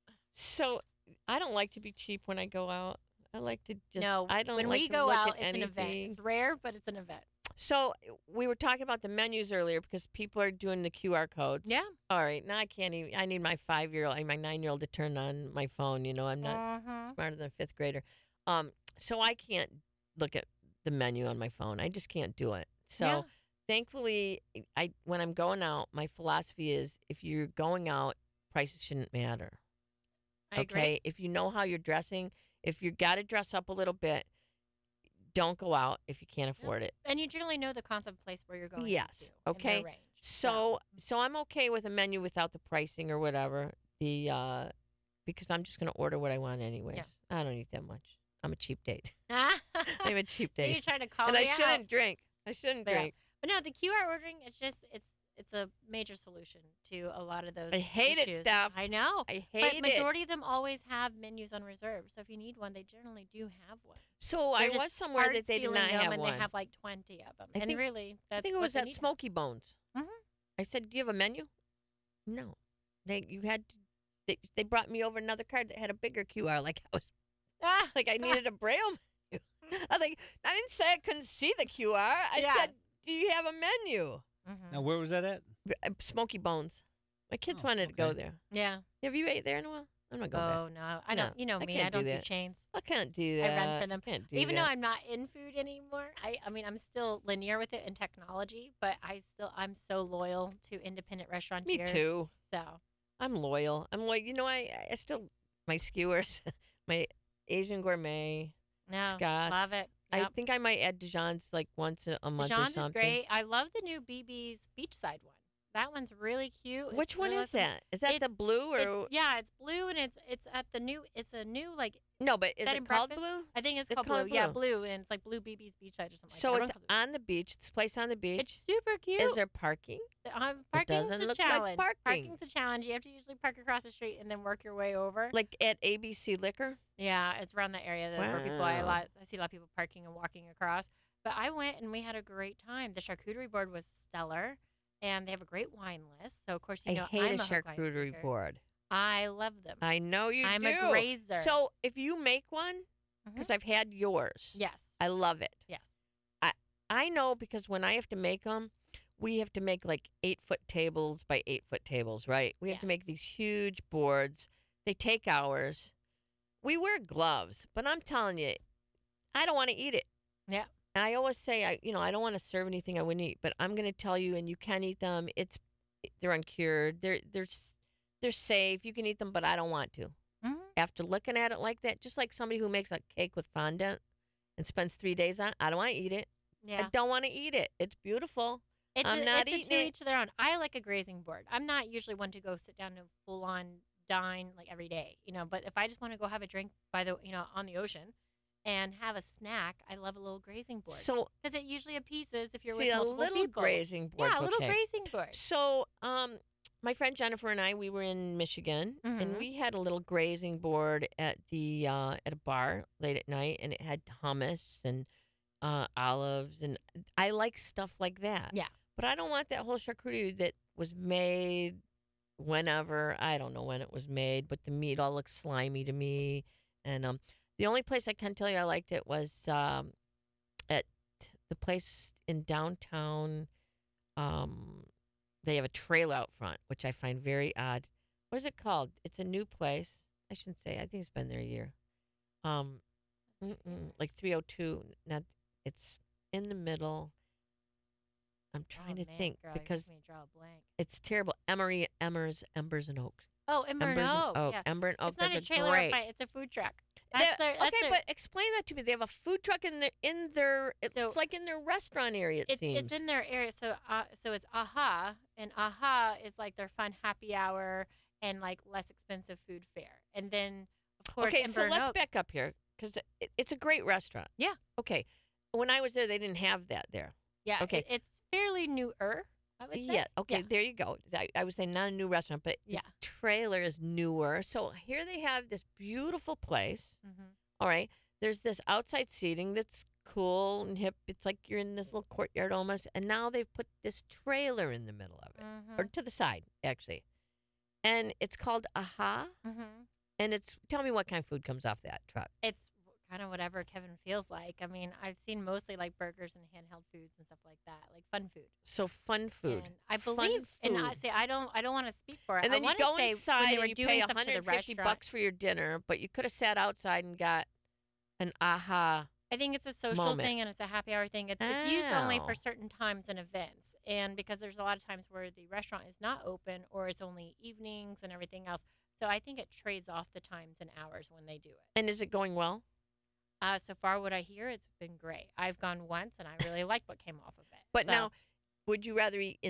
so I don't like to be cheap when I go out. I like to just no, I don't when like we to go look out, at it's an event. anything. It's rare, but it's an event. So we were talking about the menus earlier because people are doing the QR codes. Yeah. All right. Now I can't even. I need my 5-year-old, my 9-year-old to turn on my phone. I'm not Mhm. smarter than a 5th grader. So I can't look at the menu on my phone. I just can't do it. So Yeah. thankfully, when I'm going out, my philosophy is if you're going out, prices shouldn't matter. I Okay. agree. If you know how you're dressing, if you got to dress up a little bit, don't go out if you can't afford it. And you generally know the concept place where you're going. Yes, into, and their okay. range. So I'm okay with a menu without the pricing or whatever. Because I'm just gonna order what I want anyways. I don't eat that much. I'm a cheap date. I'm a cheap So you're date. trying to call And I me out. shouldn't drink. I shouldn't Yeah. drink. But no, the QR ordering, it's a major solution to a lot of those. I hate it, issues. Steph. I know. I But hate it. majority of them always have menus on reserve. So if you need one, they generally do have one. So They're I just was somewhere hard that they did sealing not them have and one. they have like 20 of them. I And think- really, that's I think it what was they at need. Smoky Bones. Mhm. I said, "Do you have a menu?" No. You had to. They brought me over another card that had a bigger QR. Like I needed a braille menu. I was like, I didn't say I couldn't see the QR. I Yeah. said, "Do you have a menu?" Mhm. Now, where was that at? Smoky Bones. My kids Oh, wanted to go okay. there. Yeah. Have you ate there in a while? I'm not going back. Oh no, I No, don't. You know I me. can't I don't do do that. chains. I can't do I that. run for them. Can't do Even though that. I'm not in food anymore, I mean I'm still linear with it in technology, but I'm so loyal to independent restaurants. Me too. So I'm loyal. I'm like, I still, my skewers, my Asian gourmet, no, Scott's. love it. I Yep. think I might add Dijon's like once a month or Dijon's something. is great. I love the new BB's Beachside one. That one's really cute. It's Which one really is that? Is that the It's- blue or It's blue and it's at the new. It's a new like no? But is bed it and called breakfast? blue? I think it's It's called called blue. Yeah, blue. blue, and it's like Blue BB's Beachside or something. So like it's that. Everyone calls on the beach. It's placed on the it. beach. It's super cute. Is there parking? Parking's doesn't a look like challenge. parking. Parking's a challenge. You have to usually park across the street and then work your way over. Like at ABC Liquor? Yeah, it's around the area where people I Wow. see a lot of people parking and walking across. But I went and we had a great time. The charcuterie board was stellar. and they have a great wine list. So of course, I hate I'm a a hook, line, charcuterie sinker. board. I love them. I know you I'm do. a grazer. So if you make one, Mhm. because I've had yours, Yes. I love it. Yes. I know because when I have to make them, we have to make like 8-foot tables by 8-foot tables, right? We have Yeah. to make these huge boards. They take hours. We wear gloves, but I'm telling you, I don't want to eat it. Yeah. And I always say, I don't want to serve anything I wouldn't eat, but I'm going to tell you, and you can eat them. They're uncured. They're safe. You can eat them, but I don't want to. Mhm. After looking at it like that, just like somebody who makes a cake with fondant and spends 3 days on it, I don't want to eat it. Yeah. I don't want to eat it. It's beautiful. I'm not it's eating to it. each their own. I like a grazing board. I'm not usually one to go sit down and full on dine like every day, But if I just want to go have a drink by the, on the ocean, and have a snack, I love a little grazing board So, because it usually appeases if you're see, with a multiple little people. grazing board. Yeah, a little grazing board. So, my friend Jennifer and I, we were in Michigan, and Mhm. we had a little grazing board at the at a bar late at night, and it had hummus and olives, and I like stuff like that. Yeah. But I don't want that whole charcuterie that was made whenever. I don't know when it was made, but the meat all looks slimy to me. And the only place I can tell you I liked it was at the place in downtown. They have a trailer out front, which I find very odd. What is it called? It's a new place. I shouldn't say. I think it's been there a year. Like 302. Not. It's in the middle. I'm trying to think girl, because you're making me draw a blank. it's terrible. Embers and Oak. Oh, Ember and Embers Oak. and Oak. Yeah. Ember and Oak. It's not That's a trailer great. fight. It's a food truck. They're- That's okay, their, but explain that to me. They have a food truck in their. It's So, like in their restaurant area. It seems. it's in their area. So it's AHA, and AHA is like their fun happy hour and like less expensive food fare. And then of course, Okay, Ember so and let's Oak. back up here because it's a great restaurant. Yeah. Okay, when I was there, they didn't have that there. Yeah. Okay. It's fairly newer, I would say. Yeah. Okay. Yeah. There you go. I was saying not a new restaurant, but Yeah. the trailer is newer. So here they have this beautiful place. Mhm. All right. There's this outside seating that's cool and hip. It's like you're in this little courtyard almost. And now they've put this trailer in the middle of it, or Mhm. to the side, actually. And it's called AHA. Mhm. And tell me what kind of food comes off that truck. It's kind of whatever Kevin feels like. I mean, I've seen mostly like burgers and handheld foods and stuff like that, like fun food. So fun food. And I Fun believe, and I food. say I don't want to speak for it. And then I you wanna go say when inside they were and you doing pay stuff to the $150 restaurant, for your dinner, but you could have sat outside and got an AHA. I think it's a social moment. thing and it's a happy hour thing. It's used only Oh. for certain times and events, and because there's a lot of times where the restaurant is not open or it's only evenings and everything else. So I think it trades off the times and hours when they do it. And is it going well? So far, what I hear, it's been great. I've gone once and I really liked what came off of it. But So now, would you rather eat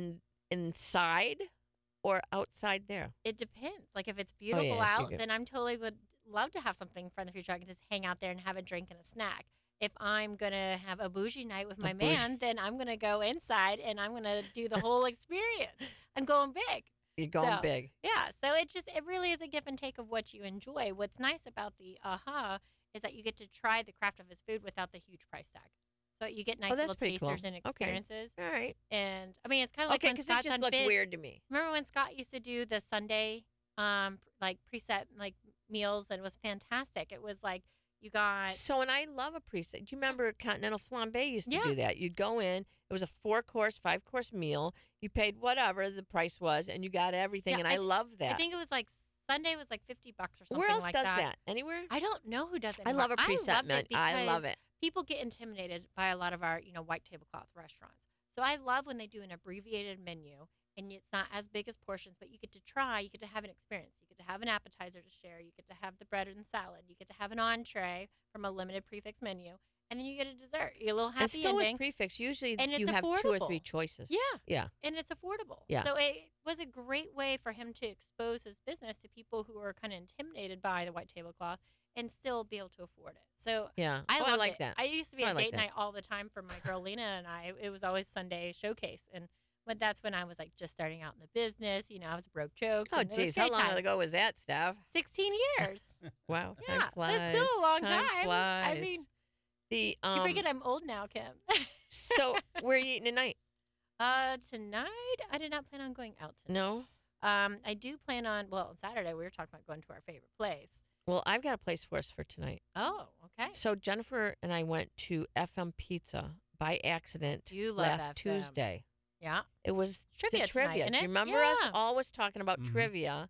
inside or outside there? it depends. Like if it's beautiful you out, do. then I'm totally would love to have something from the food truck and just hang out there and have a drink and a snack. If I'm gonna have a bougie night with my bougie- man, then I'm gonna go inside and I'm gonna do the whole experience. I'm going big. You're going So, big. Yeah, so it really is a give and take of what you enjoy. What's nice about the AHA is that you get to try the craft of his food without the huge price tag. So you get nice that's little pretty cool. tasters and Okay. experiences. All right. And I mean, it's kind of like Okay, when because it Scott's just looked Unfit. weird to me. Remember when Scott used to do the Sunday, like preset like meals, and it was fantastic. It was like you got So, and I love a preset. Do you remember Continental Flambe used to Yeah. do that? You'd go in, it was a 4-course, 5-course meal. You paid whatever the price was, and you got everything. Yeah, and I I th- love that. I think it was like Sunday was like $50 or something. Where else like does that. that? Anywhere? I don't know who does it. I anymore. love a preset, love man. it I love because it. People get intimidated by a lot of our, white tablecloth restaurants. So I love when they do an abbreviated menu and it's not as big as portions, but you get to try, you get to have an experience. You get to have an appetizer to share, you get to have the bread and salad, you get to have an entree from a limited prefix menu, and then you get a dessert. You get a little happy And still ending. with prefix, usually And you it's have 2 or 3 affordable. choices. Yeah. Yeah. And it's affordable. Yeah. So it was a great way for him to expose his business to people who are kind of intimidated by the white tablecloth and still be able to afford it. So Yeah. I Oh, loved like it. that. I used to be So I at like date that. night all the time for my girl Lena and I. It was always Sunday showcase, but that's when I was like just starting out in the business. I was broke joke. Oh, geez. How long ago was that, Steph? 16 years. Wow. Yeah, time flies. that's still a long Time time. flies. I mean, the you forget I'm old now, Kim. so where are you eating tonight? Tonight I did not plan on going out tonight. No. I do plan on. Well, on Saturday we were talking about going to our favorite place. Well, I've got a place for us for tonight. Oh, okay. So Jennifer and I went to FM Pizza by accident You love last FM. Tuesday. Yeah. It was Trivia the tonight, trivia. isn't Do you it? remember us Yeah. always talking about Mhm. trivia?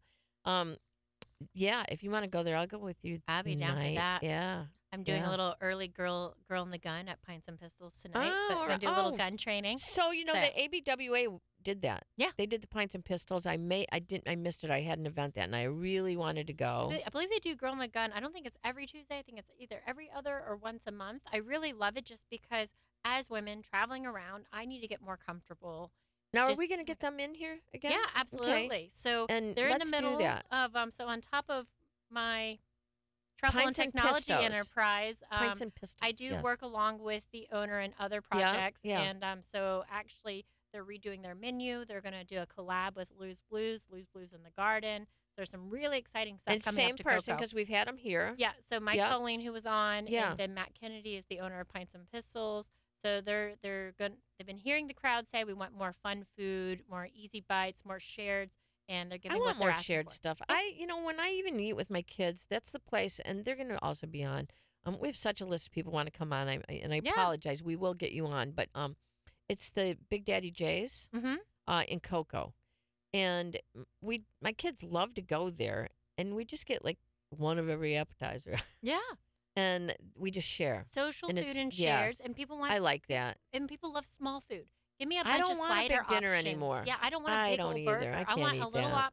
Yeah, if you want to go there, I'll go with you. I'll be down for tonight. that. Yeah. I'm doing Yeah. a little early girl in the gun at Pines and Pistols tonight. Oh, But all I'm right. gonna do a little Oh. gun training. So you know But- the ABWA did that. Yeah. They did the Pints and Pistols. I missed it. I had an event that, and I really wanted to go. I believe they do Girl in the Gun. I don't think it's every Tuesday. I think it's either every other or once a month. I really love it just because as women traveling around, I need to get more comfortable. Now, are just- we going to get them in here again? Yeah, absolutely. So And they're in let's the do middle that. of so on top of my travel and Pints and technology Pistos. enterprise. Pints and Pistols. I do yes. work along with the owner and other projects. yeah. And so actually, they're redoing their menu. They're going to do a collab with Lou's Blues in the Garden. So there's some really exciting stuff And coming same up to person Cocoa. because we've had them here. Yeah, so Mike Yep. Colleen, who was on, Yeah. and then Matt Kennedy is the owner of Pints and Pistols. So they've been hearing the crowd say we want more fun food, more easy bites, more shared, and they're giving I what want they're more asking shared for. stuff. When I even eat with my kids, that's the place, and they're going to also be on. We have such a list of people want to come on, and I Yeah. apologize. We will get you on, but it's the Big Daddy J's Mm-hmm. in Cocoa, and my kids love to go there, and we just get like one of every appetizer, Yeah, and we just share. social And food it's- and yes. shares, and people want. I like that. and people love small food. Give me a I bunch don't of want a slider big dinner options. anymore. Yeah, I don't want a I big don't old either. burger. I can't want eat a little that.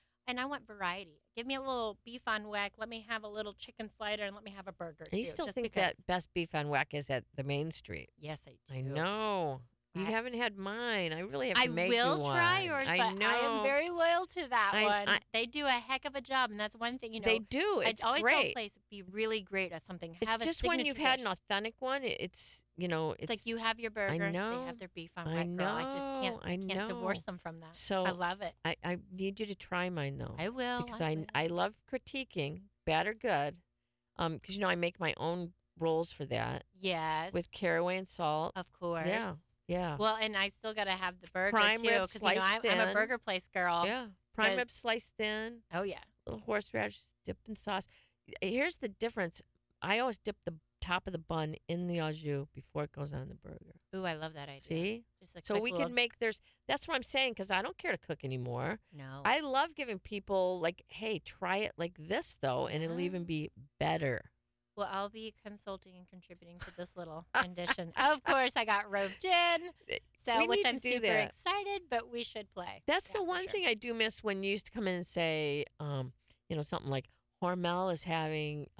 I want variety. Give me a little beef on weck. Let me have a little chicken slider, and let me have a burger. And you too, still just think because. that best beef on whack is at the Main Street? Yes, I do. I know. You I- haven't had mine. I really have to I make will you try one. yours, I but know. I am very loyal to that one. I- They do a heck of a job, and that's one thing. They do. I It's always tell a great. place be really great at something. It's have a just when signature you've had dish. an authentic one. It's It's like you have your burger. know. They have their beef on I wet grill. I just know, I can't divorce know. them from that. So I love it. I need you to try mine though, I will. because will. I love critiquing bad or good, because I make my own rolls for that Yes. with caraway and salt. Of course. Yeah. Well, and I still got to have the burger Prime too, rib because sliced I'm a thin. burger place girl. Yeah. Prime 'cause- rib sliced thin, Oh yeah. little horseradish dipped in sauce. Here's the difference. I always dip the top of the bun in the au jus before it goes on the burger. Ooh, I love that idea. See? Just a So quick we little, can make that's what I'm saying, because I don't care to cook anymore. No. I love giving people like, hey, try it like this though, and it'll even be better. Well, I'll be consulting and contributing to this little rendition. Of course, I got roped in, so We which need to I'm do super that. excited. But we should play. That's Yeah, the for one sure. thing I do miss when you used to come in and say, something like Hormel is having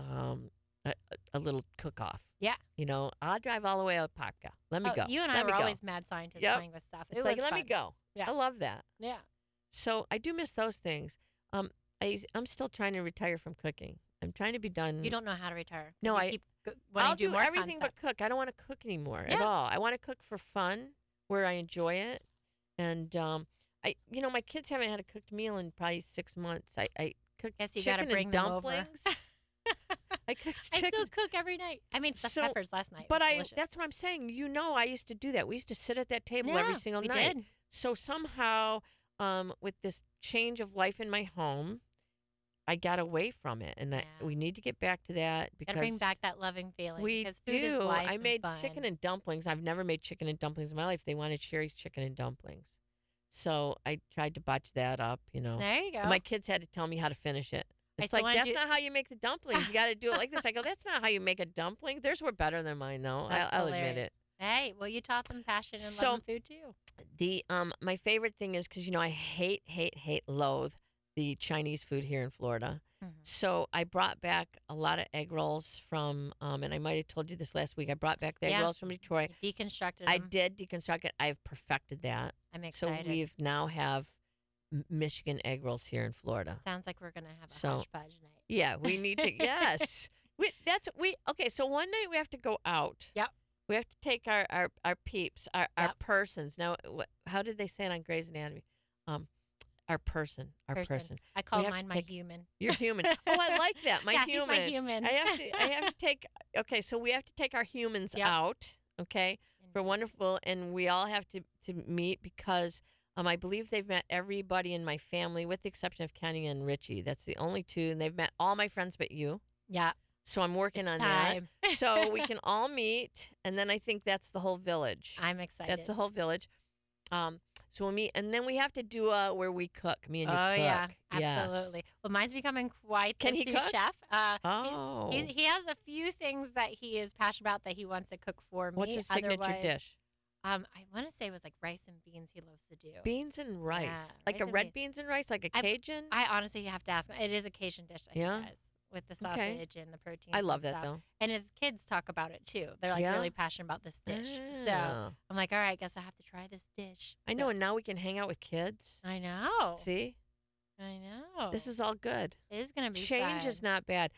a little cook-off. Yeah. I'll drive all the way out Popka. Let me Oh, go. you and I Let me were go. always mad scientists Yep. playing with stuff. It's It like, was let fun. me go. Yeah. I love that. Yeah. So I do miss those things. I'm still trying to retire from cooking. I'm trying to be done. You don't know how to retire. 'cause No, you I- keep wanting I'll to do more everything concepts. but cook. I don't want to cook anymore at Yeah. all. I want to cook for fun, where I enjoy it. And my kids haven't had a cooked meal in probably 6 months. I cook Guess you gotta chicken bring and them over. dumplings. I cooked I chicken. still cook every night. I made stuffed So- peppers last night. But It was delicious. that's what I'm saying. I used to do that. We used to sit at that table every Yeah, single we night. did. So somehow, with this change of life in my home, I got away from it, and Yeah. we need to get back to that because Gotta bring back that loving feeling. we because food is do. life I and made fun. chicken and dumplings. I've never made chicken and dumplings in my life. They wanted Sherry's chicken and dumplings, so I tried to botch that up. There you go. My kids had to tell me how to finish it. I It's still like, wanna that's do- not how you make the dumplings. You got to do it like this. I go, that's not how you make a dumpling. Theirs were better than mine, though. That's I'll admit hilarious. it. Hey, well, you taught them passion and So- love and food too. The my favorite thing is because I hate, loathe the Chinese food here in Florida. Mhm. So I brought back a lot of egg rolls from, and I might have told you this last week. I brought back the egg Yeah. rolls from Detroit. You deconstructed I them. did deconstruct it. I've perfected that. I'm So excited. we've now have Michigan egg rolls here in Florida. Sounds like we're gonna have a So- hodgepodge night. Yeah, we need to. Yes, okay. So one night we have to go out. Yep. We have to take our peeps, our Yep. persons. Now, how did they say it on Grey's Anatomy? Our person. I call have mine to my take- human. You're human. Oh, I like that. My yeah, human. He's my human. I have to take. Okay, so we have to take our humans Yep. out. Okay. for wonderful, and we all have to meet because I believe they've met everybody in my family with the exception of Kenny and Richie. That's the only two, and they've met all my friends but you. Yeah. So I'm working It's on time. that. So we can all meet, and then I think that's the whole village. I'm excited. That's the whole village. So we'll meet, and then we have to do where we cook. Me and you Oh cook. yeah, Yes. absolutely. Well, mine's becoming quite Can the he sous cook? chef. Oh. He has a few things that he is passionate about that he wants to cook for me. What's his signature Otherwise, dish? I want to say it was like rice and beans. He loves to do. Beans and rice. Yeah, Like rice a and red beans. beans and rice, like a I- Cajun? I honestly have to ask him. It is a Cajun dish that Yeah? he does with the Okay. sausage and the protein. I love that, though. And his kids talk about it too. They're like Yeah? really passionate about this dish. So Ah. I'm like, all right, I guess I have to try this dish. I know, and now we can hang out with kids. I know. See? I know. This is all good. it is gonna be Change is fun. not bad.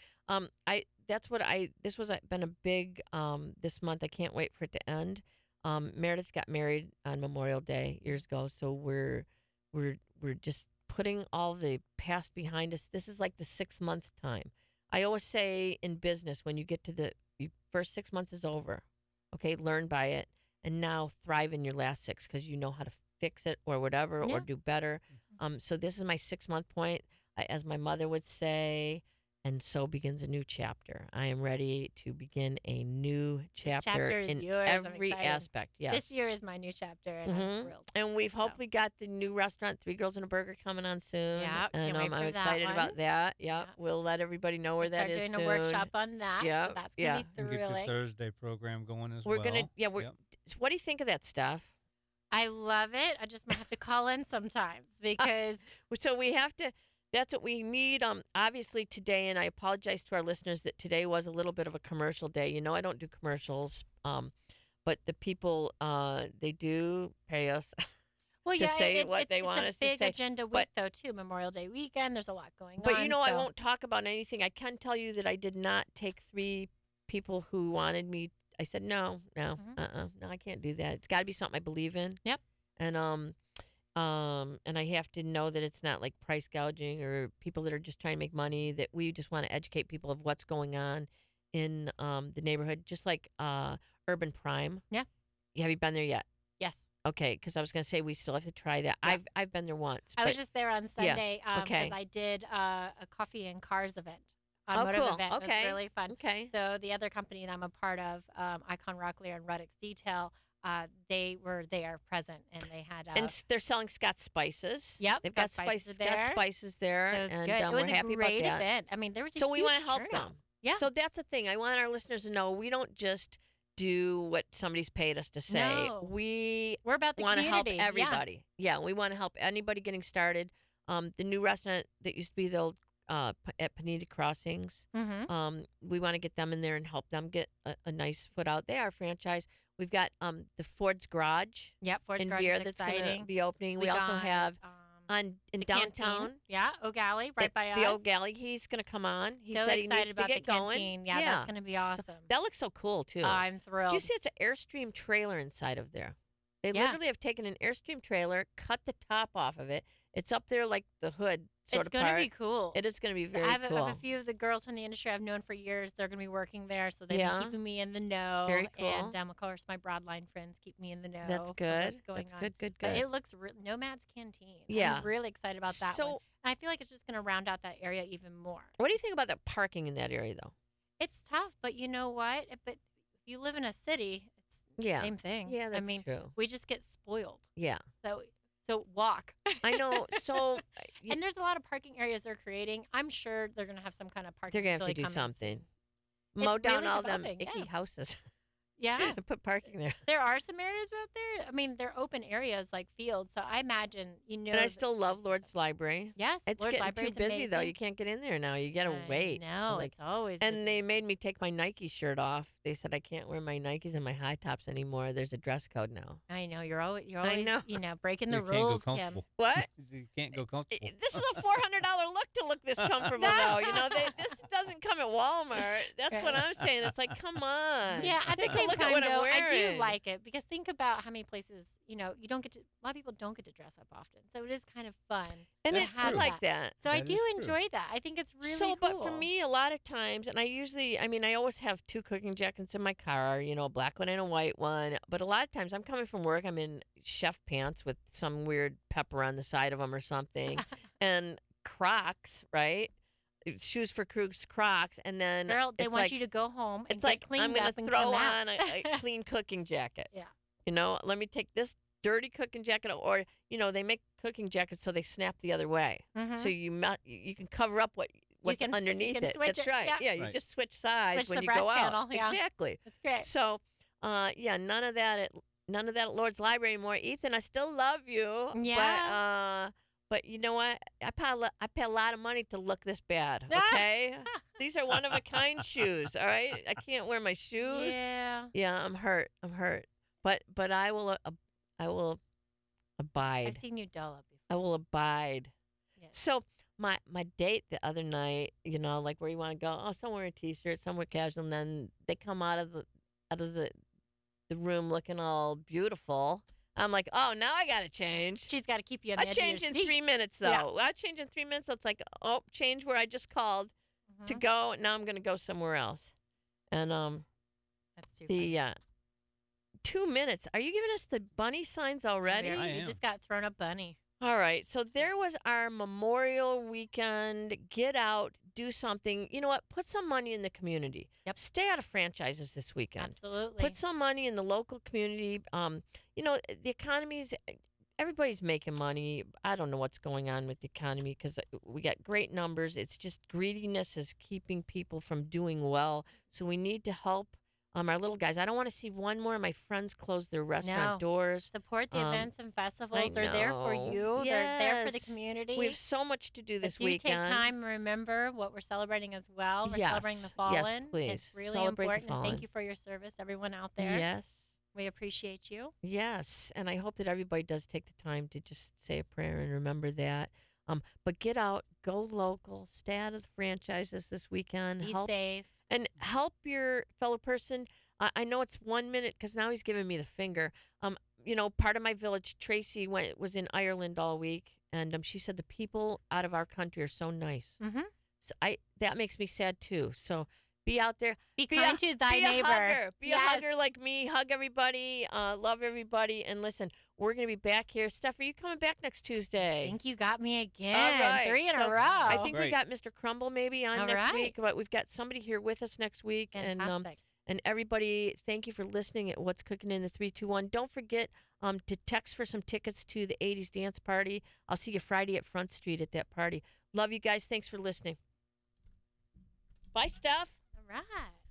This was been a big this month. I can't wait for it to end. Meredith got married on Memorial Day years ago, so we're just putting all the past behind us. This is like the 6 month time. I always say in business, when you get to the first 6 months is over, okay, learn by it, and now thrive in your last six because you know how to fix it or whatever Yeah. or do better. So this is my 6 month point, as my mother would say. And so begins a new chapter. I am ready to begin a new chapter chapter is in yours. I'm every excited. aspect. Yes. This year is my new chapter, and Mhm. I'm thrilled. And we've So. hopefully got the new restaurant, Three Girls and a Burger, coming on soon. Yep, and can't wait I'm for that excited about one. that. Yep. Yeah. We'll let everybody know where We'll that start is doing soon. a workshop on that. Yep, So that's yeah. gonna be And get your thrilling. Thursday program going as We're well. gonna we're Yep. what do you think of that stuff? I love it. I just might have to call in sometimes because So we have to. That's what we need. Obviously today, and I apologize to our listeners that today was a little bit of a commercial day. You know, I don't do commercials. But the people, they do pay us. well, to yeah, say what they want us it's to a big say, agenda week but- though too. Memorial Day weekend. There's a lot going on. But you know, I so- won't talk about anything. I can tell you that I did not take 3 people who wanted me. I said no, no, Mhm. no. I can't do that. It's got to be something I believe in. Yep. And I have to know that it's not like price gouging or people that are just trying to make money. That we just want to educate people of what's going on in the neighborhood, just like Urban Prime. Yeah. Have you been there yet? Yes. Okay, because I was going to say we still have to try that. Yeah. I've been there once. I was but- just there on Sunday okay. because I did a coffee and cars event. Oh, Automotive cool. event. It Okay. was really fun. okay. So the other company that I'm a part of, Icon Rocklear and Ruddix Detail, they were there present and they had. And they're selling Scott's spices. Yep, they've Scott's got Spices Scott's there. spices there, it was and good. It was we're a happy great about that. event. I mean, there was a So we want want to help turnout. them. Yeah. So that's the thing. I want our listeners to know we don't just do what somebody's paid us to say. No. We We're about the want to help community. everybody. Yeah, we want to help anybody getting started. The new restaurant that used to be the old at Panita Crossings. Yeah. Mm-hmm. We want to get them in there and help them get a nice foot out. They are a franchise. We've got the Ford's Garage Yep. Ford's in Garage Viera is that's going exciting. to be opening. We also got, have in the canteen. downtown. Yeah, O'Galley, right by us. The old galley. He's going to come on. He so said he excited needs to about get the going. canteen. Yeah, that's going to be So- awesome. that looks so cool too. I'm thrilled. Do you see it's an Airstream trailer inside of there? They Yeah. literally have taken an Airstream trailer, cut the top off of it. It's up there like the hood sort it's of going part. to be cool. It is going to be very I have, cool. I have a few of the girls from the industry I've known for years. They're going to be working there, so they've Yeah. been keeping me in the know. Very cool. And of course, my broadline friends keep me in the know. That's of good. What's going That's on. good. Good. But Good. it looks Nomad's Canteen. Yeah. I'm really excited about that so, one. And I feel like it's just going to round out that area even more. what do you think about the parking in that area, though? It's tough, but you know what? But if you live in a city, it's Yeah. the same thing. Yeah, that's I mean, true. we just get spoiled. Yeah, So walk. I know. So y- And there's a lot of parking areas they're creating. I'm sure they're going to have some kind of parking. they're gonna have to facility do coming. something. Mow It's down really all them developing, icky yeah. houses Yeah. and put parking there. There are some areas out there. I mean, they're open areas like fields. So I imagine, And I still love Lord's Library. yes, It's Lord's getting Library's too busy though. amazing. You can't get in there now. You gotta wait. No, Like, it's always. and busy. they made me take my Nike shirt off. They said I can't wear my Nikes and my high tops anymore. There's a dress code now. I know you're always know. breaking the You can't go rules, Kim. comfortable. What? You can't go comfortable. This is a $400 look to look this comfortable No. though. You know, this doesn't come at Walmart. That's what I'm saying. It's like, come on. Yeah, at the Take a same Look at time, what I'm though, I wearing. do like it because think about how many places, you don't get to, a lot of people don't get to dress up often. So it is kind of fun. And to That's I have true. like that. So I That do is true. enjoy that. I think it's really So, cool. but for me, a lot of times, and I always have 2 cooking jackets in my car, a black one and a white one. But a lot of times I'm coming from work, I'm in chef pants with some weird pepper on the side of them or something, and Crocs, right? Shoes for Crocs, and then Girl, they it's want like, you to go home and it's get like cleaned I'm gonna up and throw come out. on a clean cooking jacket. Yeah. Let me take this dirty cooking jacket, or they make cooking jackets so they snap the other way, Mhm. so you can cover up what's can- you underneath can it. switch That's it, right. yeah. You Right. just switch sides Switch when the you go breast out. panel, yeah. Exactly. That's great. So, none of that at Lord's Library anymore. Ethan, I still love you. Yeah. But you know what? I pay a lot of money to look this bad. Okay, these are one of a kind shoes. All right, I can't wear my shoes. Yeah. Yeah, I'm hurt. But I will abide. I've seen you dull up I before. will abide. Yes. So my date the other night, like where you want to go, somewhere a t-shirt, somewhere casual, and then they come out of the room looking all beautiful. I'm like, oh, now I gotta change. She's got to keep you on I the edge of change your in seat. 3 minutes though. Yeah. I change in 3 minutes. It's like, change where I just called to Mhm. go. Now I'm gonna go somewhere else. And That's too funny. the 2 minutes. Are you giving us the bunny signs already? I You am. just got thrown a bunny. All right. So there was our Memorial Weekend. Get out, do something. You know what? Put some money in the community. Yep. Stay out of franchises this weekend. Absolutely. Put some money in the local community. The economy's. Everybody's making money. I don't know what's going on with the economy because we got great numbers. It's just greediness is keeping people from doing well. So we need to help our little guys. I don't want to see one more of my friends close their restaurant No. doors. Support the events and festivals. They're there for know. you. They're there for the Yes. community. We have so much to do But this do weekend. take time and remember what we're celebrating as well. We're celebrating the Yes. Yes, fallen. please. It's really Celebrate the important. And thank fallen. you for your service, everyone out there. Yes. We appreciate you. Yes, and I hope that everybody does take the time to just say a prayer and remember that. But get out, go local, stay out of the franchises this weekend. Be help safe. and help your fellow person. I know it's 1 minute because now he's giving me the finger. Part of my village, Tracy was in Ireland all week, and she said the people out of our country are so nice. Mm-hmm. So that makes me sad too. So be out there. Be kind to thy be neighbor. A hugger. Be Yes. a hugger like me. Hug everybody. Love everybody. And listen, we're going to be back here. Steph, are you coming back next I Tuesday? think you got me again. All right. 3 in So, a row. I think we Great. got Mr. Crumble maybe on All next right. week, but we've got somebody here with us next week. Fantastic. And everybody, thank you for listening at What's Cooking in the 321. Don't forget to text for some tickets to the 80s dance party. I'll see you Friday at Front Street at that party. Love you guys. Thanks for listening. Bye, Steph. All right.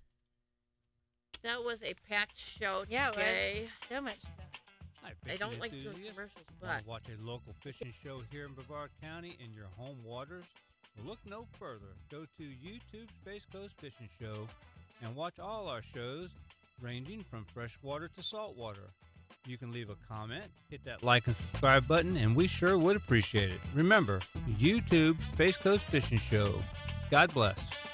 That was a packed show Yeah, it was. today. So much stuff. Hi, I fishing don't like doing enthusiasts. commercials, Want but to watch a local fishing show here in Brevard County in your home waters? Well, look no further. Go to YouTube Space Coast Fishing Show and watch all our shows ranging from freshwater to saltwater. You can leave a comment, hit that like and subscribe button, and we sure would appreciate it. Remember, YouTube Space Coast Fishing Show. God bless.